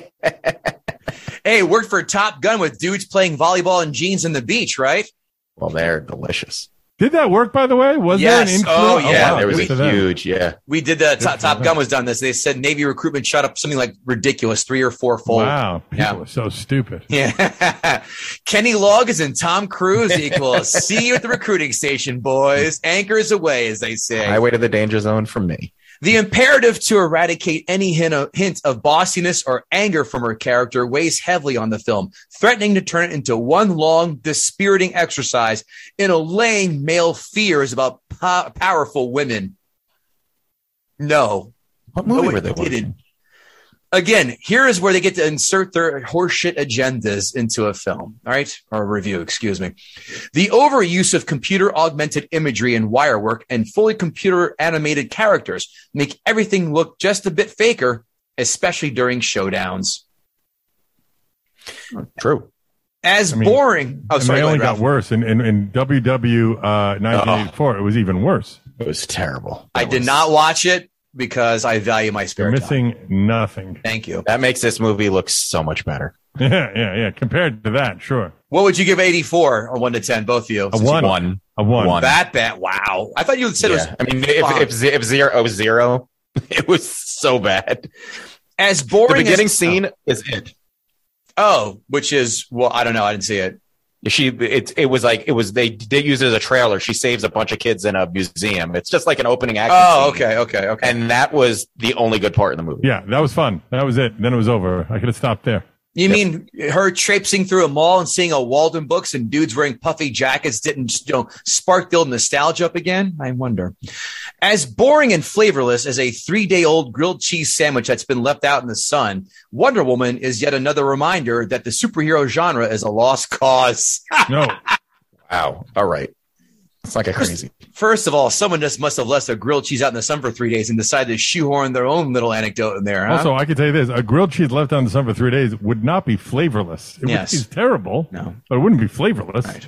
Hey, worked for Top Gun with dudes playing volleyball in jeans on the beach, right? Well, they're delicious. Did that work, by the way? Was Yes. there an influence? Oh, yeah. wow. there was Good for a them. huge, yeah. We did the Top, for Top them. Gun was done this. They said Navy recruitment shot up something like ridiculous, three or four fold. Wow. People Yeah. are so stupid. Yeah. Kenny Loggins and Tom Cruise equals see you at the recruiting station, boys. Anchors away, as they say. Highway to the danger zone from me. The imperative to eradicate any hint of, hint of bossiness or anger from her character weighs heavily on the film, threatening to turn it into one long, dispiriting exercise in allaying male fears about po- powerful women. No. What movie No, were it they watching? didn't. Again, here is where they get to insert their horseshit agendas into a film, all right? Or a review, excuse me. The overuse of computer augmented imagery and wire work and fully computer animated characters make everything look just a bit faker, especially during showdowns. True. As I mean, boring. Oh, and sorry. they go only ahead, got Ralph. worse. In, in, in W W uh, nineteen eighty-four, it was even worse. It was terrible. I That did was- not watch it because I value my spare You're time. missing nothing. Thank you. That makes this movie look so much better. Yeah, yeah, yeah. Compared to that, sure. What would you give eighty-four or one to ten, both of you? A Since you- one. One. A one. One. That bad. Wow. I thought you said Yeah. it I mean, was if, fine. if, ze- if zero was zero, it was so bad. as boring The beginning as, scene is it. Oh, which is, well, I don't know. I didn't see it. She it it was like it was they they use it as a trailer. She saves a bunch of kids in a museum. It's just like an opening action. Oh, scene. okay, okay, okay. And that was the only good part in the movie. Yeah, that was fun. That was it. Then it was over. I could have stopped there. You mean her traipsing through a mall and seeing a Walden Books and dudes wearing puffy jackets didn't, you know, spark the old nostalgia up again? I wonder. As boring and flavorless as a three-day-old grilled cheese sandwich that's been left out in the sun, Wonder Woman is yet another reminder that the superhero genre is a lost cause. No. Wow. All right. It's like a crazy. First of all, someone just must have left a grilled cheese out in the sun for three days and decided to shoehorn their own little anecdote in there. Huh? Also, I can tell you this: a grilled cheese left out in the sun for three days would not be flavorless. It Yes. would be terrible, No. but it wouldn't be flavorless. Right.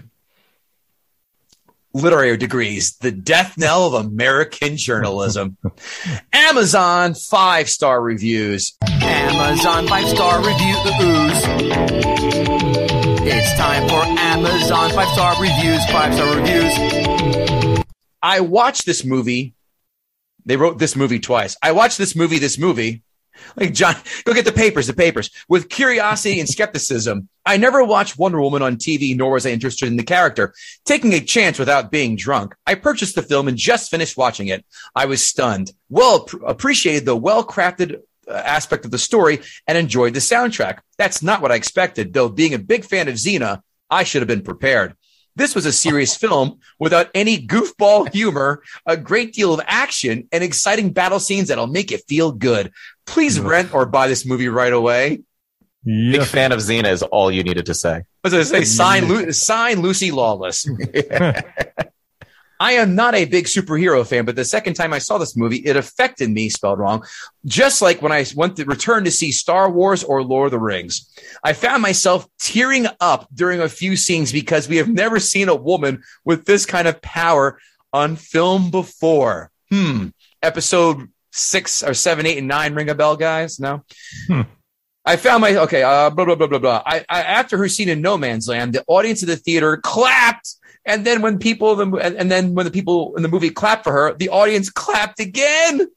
Literary degrees, the death knell of American journalism. Amazon five-star reviews. Amazon five-star reviews. It's time for Amazon five-star reviews. Five-star reviews. I watched this movie. They wrote this movie twice. I watched this movie, this movie. Like, John, go get the papers, the papers. With curiosity and skepticism. I never watched Wonder Woman on T V, nor was I interested in the character. Taking a chance without being drunk, I purchased the film and just finished watching it. I was stunned. Well, ap- appreciated the well-crafted uh, aspect of the story and enjoyed the soundtrack. That's not what I expected, though being a big fan of Xena, I should have been prepared. This was a serious film without any goofball humor, a great deal of action, and exciting battle scenes that'll make you feel good. Please rent or buy this movie right away. Big Yes. fan of Xena is all you needed to say. What does it say? Sign, Lu- sign Lucy Lawless. I am not a big superhero fan, but the second time I saw this movie, it affected me, spelled wrong, just like when I went to return to see Star Wars or Lord of the Rings. I found myself tearing up during a few scenes because we have never seen a woman with this kind of power on film before. Hmm. Episode six or seven, eight, and nine ring a bell, guys? No? Hmm. I found my, okay, uh, blah, blah, blah, blah, blah. I, I, after her scene in No Man's Land, the audience of the theater clapped. And then when people, and then when the people in the movie clapped for her, the audience clapped again.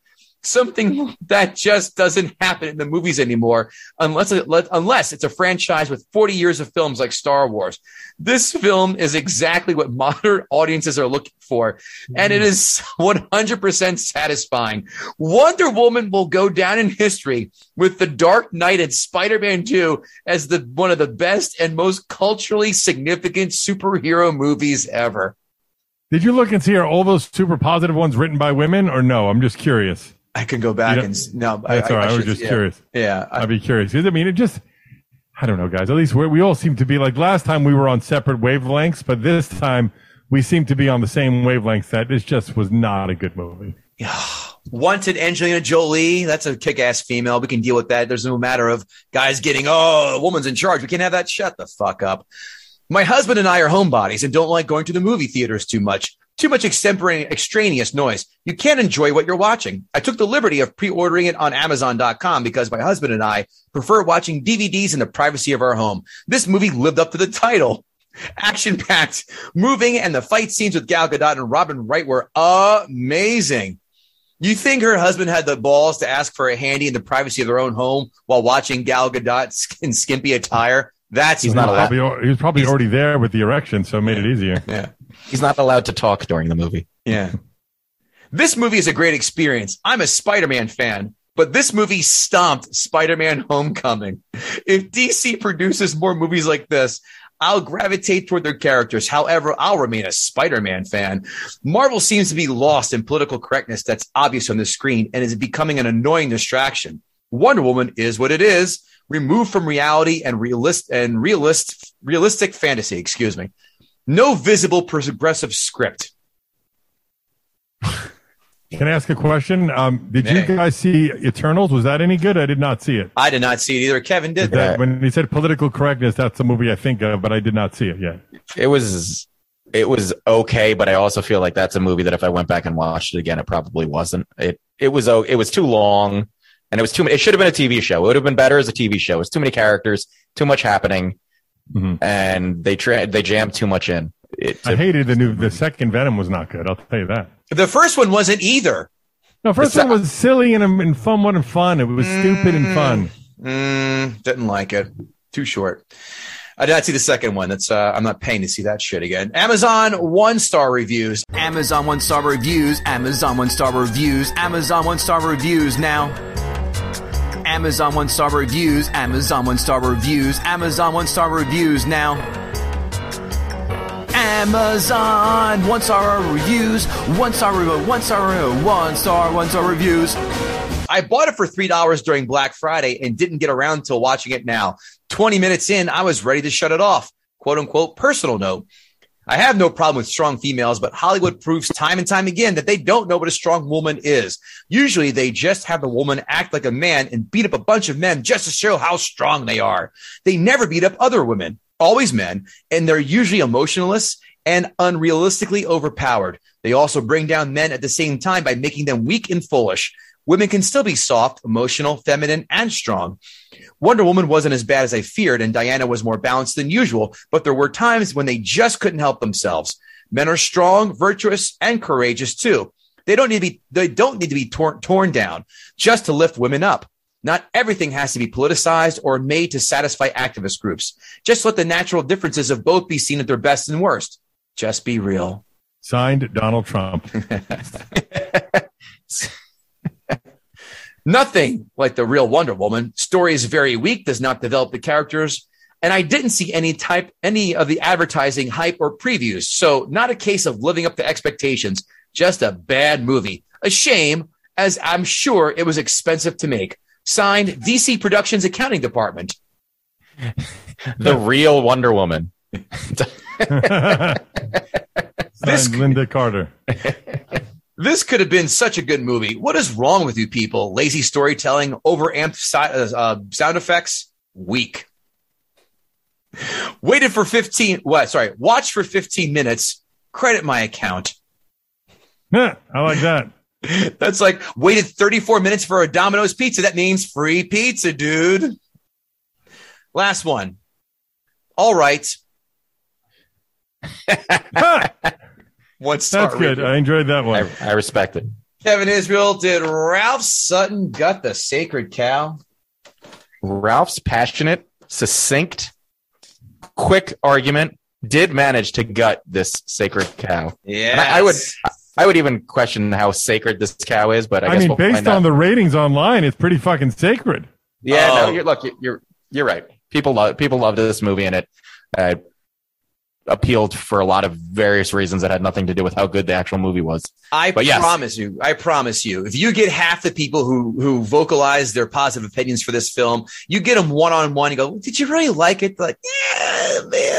Something that just doesn't happen in the movies anymore, unless it, unless it's a franchise with forty years of films like Star Wars. This film is exactly what modern audiences are looking for, and it is one hundred percent satisfying. Wonder Woman will go down in history with The Dark Knight and Spider-Man two as the one of the best and most culturally significant superhero movies ever. Did you look and see are all those super positive ones written by women or no? I'm just curious. I can go back and no. That's I, all right. I, I, I was should, just yeah, curious. Yeah, I, I'd be curious because I mean, it just. I don't know, guys. At least we we all seem to be like last time we were on separate wavelengths, but this time we seem to be on the same wavelengths. That this just was not a good movie. Wanted Angelina Jolie. That's a kick-ass female. We can deal with that. There's no matter of guys getting, oh, a woman's in charge. We can't have that. Shut the fuck up. My husband and I are homebodies and don't like going to the movie theaters too much. Too much extemporaneous, extraneous noise. You can't enjoy what you're watching. I took the liberty of pre-ordering it on Amazon dot com because my husband and I prefer watching D V Ds in the privacy of our home. This movie lived up to the title. Action-packed, moving, and the fight scenes with Gal Gadot and Robin Wright were amazing. You think her husband had the balls to ask for a handy in the privacy of their own home while watching Gal Gadot in skimpy attire? That's he's not allowed. Probably, he was probably he's, already there with the erection, so it made yeah, it easier. Yeah. He's not allowed to talk during the movie. Yeah. This movie is a great experience. I'm a Spider-Man fan, but this movie stomped Spider-Man Homecoming. If D C produces more movies like this, I'll gravitate toward their characters. However, I'll remain a Spider-Man fan. Marvel seems to be lost in political correctness that's obvious on the screen and is becoming an annoying distraction. Wonder Woman is what it is, removed from reality and realist and realist realistic fantasy, excuse me. No visible progressive script. Can I ask a question? Um, did Nay. you guys see Eternals? Was that any good? I did not see it. I did not see it either. Kevin did. That, when he said political correctness, that's the movie I think of, but I did not see it yet. It was it was okay, but I also feel like that's a movie that if I went back and watched it again, it probably wasn't. It it was it was too long, and it was too. It should have been a T V show. It would have been better as a T V show. It's too many characters, too much happening. Mm-hmm. And they tra- they jammed too much in. It, I hated the new. The second Venom was not good. I'll tell you that. The first one wasn't either. No, first se- one was silly and, and fun. Wasn't fun. It was mm, stupid and fun. Mm, didn't like it. Too short. I did not see the second one. That's uh, I'm not paying to see that shit again. Amazon one star reviews. Amazon one star reviews. Amazon one star reviews. Amazon one star reviews now. Amazon one star reviews, Amazon one star reviews, Amazon one star reviews now. Amazon one star reviews, one star review, one star, one star, one star reviews. I bought it for three dollars during Black Friday and didn't get around to watching it now. twenty minutes in, I was ready to shut it off. Quote unquote, personal note. I have no problem with strong females, but Hollywood proves time and time again that they don't know what a strong woman is. Usually they just have the woman act like a man and beat up a bunch of men just to show how strong they are. They never beat up other women, always men, and they're usually emotionless and unrealistically overpowered. They also bring down men at the same time by making them weak and foolish. Women can still be soft, emotional, feminine, and strong. Wonder Woman wasn't as bad as I feared, and Diana was more balanced than usual, but there were times when they just couldn't help themselves. Men are strong, virtuous, and courageous too. They don't need to be, they don't need to be torn, torn down just to lift women up. Not everything has to be politicized or made to satisfy activist groups. Just let the natural differences of both be seen at their best and worst. Just be real. Signed, Donald Trump. Nothing like the real Wonder Woman. Story is very weak, does not develop the characters, and I didn't see any type, any of the advertising hype or previews. So not a case of living up to expectations, just a bad movie. A shame, as I'm sure it was expensive to make. Signed, D C Productions Accounting Department. The real Wonder Woman. This Linda Carter. This could have been such a good movie. What is wrong with you people? Lazy storytelling, overamped si- uh, sound effects, weak. Waited for fifteen. What? Sorry, watched for fifteen minutes. Credit my account. Yeah, I like that. That's like waited thirty-four minutes for a Domino's pizza. That means free pizza, dude. Last one. All right. One star. That's good. review. I enjoyed that one. I, I respect it. Kevin Israel, did Ralph Sutton gut the sacred cow? Ralph's passionate, succinct, quick argument did manage to gut this sacred cow. Yeah, I, I would, I would even question how sacred this cow is, but I, I guess mean, we'll based find on out. the ratings online, it's pretty fucking sacred. Yeah, Oh. no, you're, look, you're you're right. People love people loved this movie, and it uh, appealed for a lot of various reasons that had nothing to do with how good the actual movie was. I But yes. promise you, I promise you, if you get half the people who who vocalize their positive opinions for this film, you get them one on one. You go, "Did you really like it?" They're like, yeah,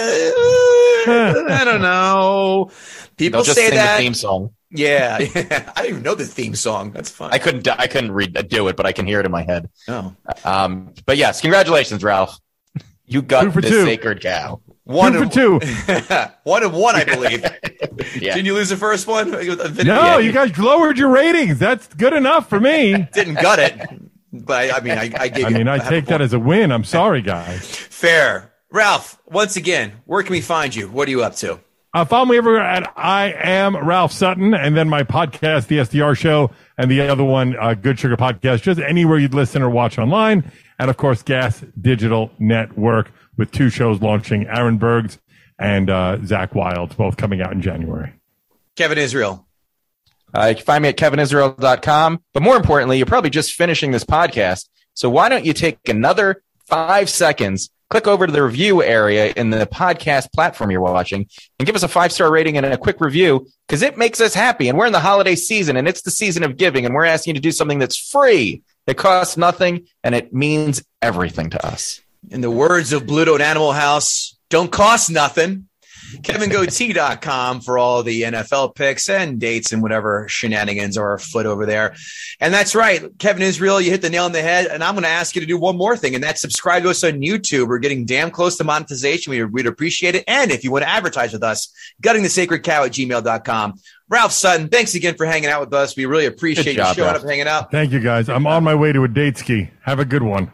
man, I don't know. People They'll just say sing that. the theme song. Yeah, yeah, I don't even know the theme song. That's fun. I couldn't I couldn't read do it, but I can hear it in my head. Oh. Um, but yes, congratulations, Ralph. You Two got for this two. sacred cow. One two and, for two. one and one, I believe. Yeah. Didn't you lose the first one? No, Yeah, you guys lowered your ratings. That's good enough for me. didn't gut it, but I, I mean, I, I gave I you. mean, I half take a that point. as a win. I'm sorry, guys. Fair. Ralph, once again, where can we find you? What are you up to? Uh, follow me everywhere at I am Ralph Sutton, and then my podcast, The S D R Show, and the other one, uh, Good Sugar Podcast, just anywhere you'd listen or watch online. And of course, Gas Digital Network with two shows launching, Aaron Bergs and uh, Zach Wilds, both coming out in January. Kevin Israel. Uh, you can find me at kevin israel dot com. But more importantly, you're probably just finishing this podcast. So why don't you take another five seconds, click over to the review area in the podcast platform you're watching, and give us a five-star rating and a quick review, because it makes us happy. And we're in the holiday season, and it's the season of giving, and we're asking you to do something that's free. It costs nothing, and it means everything to us. In the words of Bluto and Animal House, don't cost nothing. Kevin Goatee dot com for all the N F L picks and dates and whatever shenanigans are afoot over there. And that's right, Kevin Israel, you hit the nail on the head. And I'm going to ask you to do one more thing, and that's subscribe to us on YouTube. We're getting damn close to monetization. We, we'd appreciate it. And if you want to advertise with us, gutting the sacred cow at gmail dot com. Ralph Sutton, thanks again for hanging out with us. We really appreciate Good job, you showing Ralph. up, hanging out. Thank you, guys. I'm on my way to a date ski. Have a good one.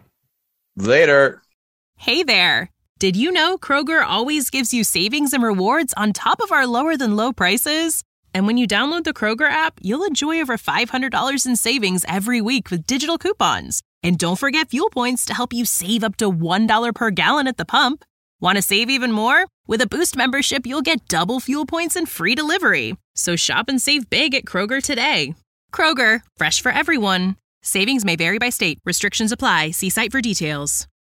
Later. Hey there! Did you know Kroger always gives you savings and rewards on top of our lower than low prices? And when you download the Kroger app, you'll enjoy over five hundred dollars in savings every week with digital coupons. And don't forget fuel points to help you save up to one dollar per gallon at the pump. Want to save even more? With a Boost membership, you'll get double fuel points and free delivery. So shop and save big at Kroger today. Kroger, fresh for everyone. Savings may vary by state. Restrictions apply. See site for details.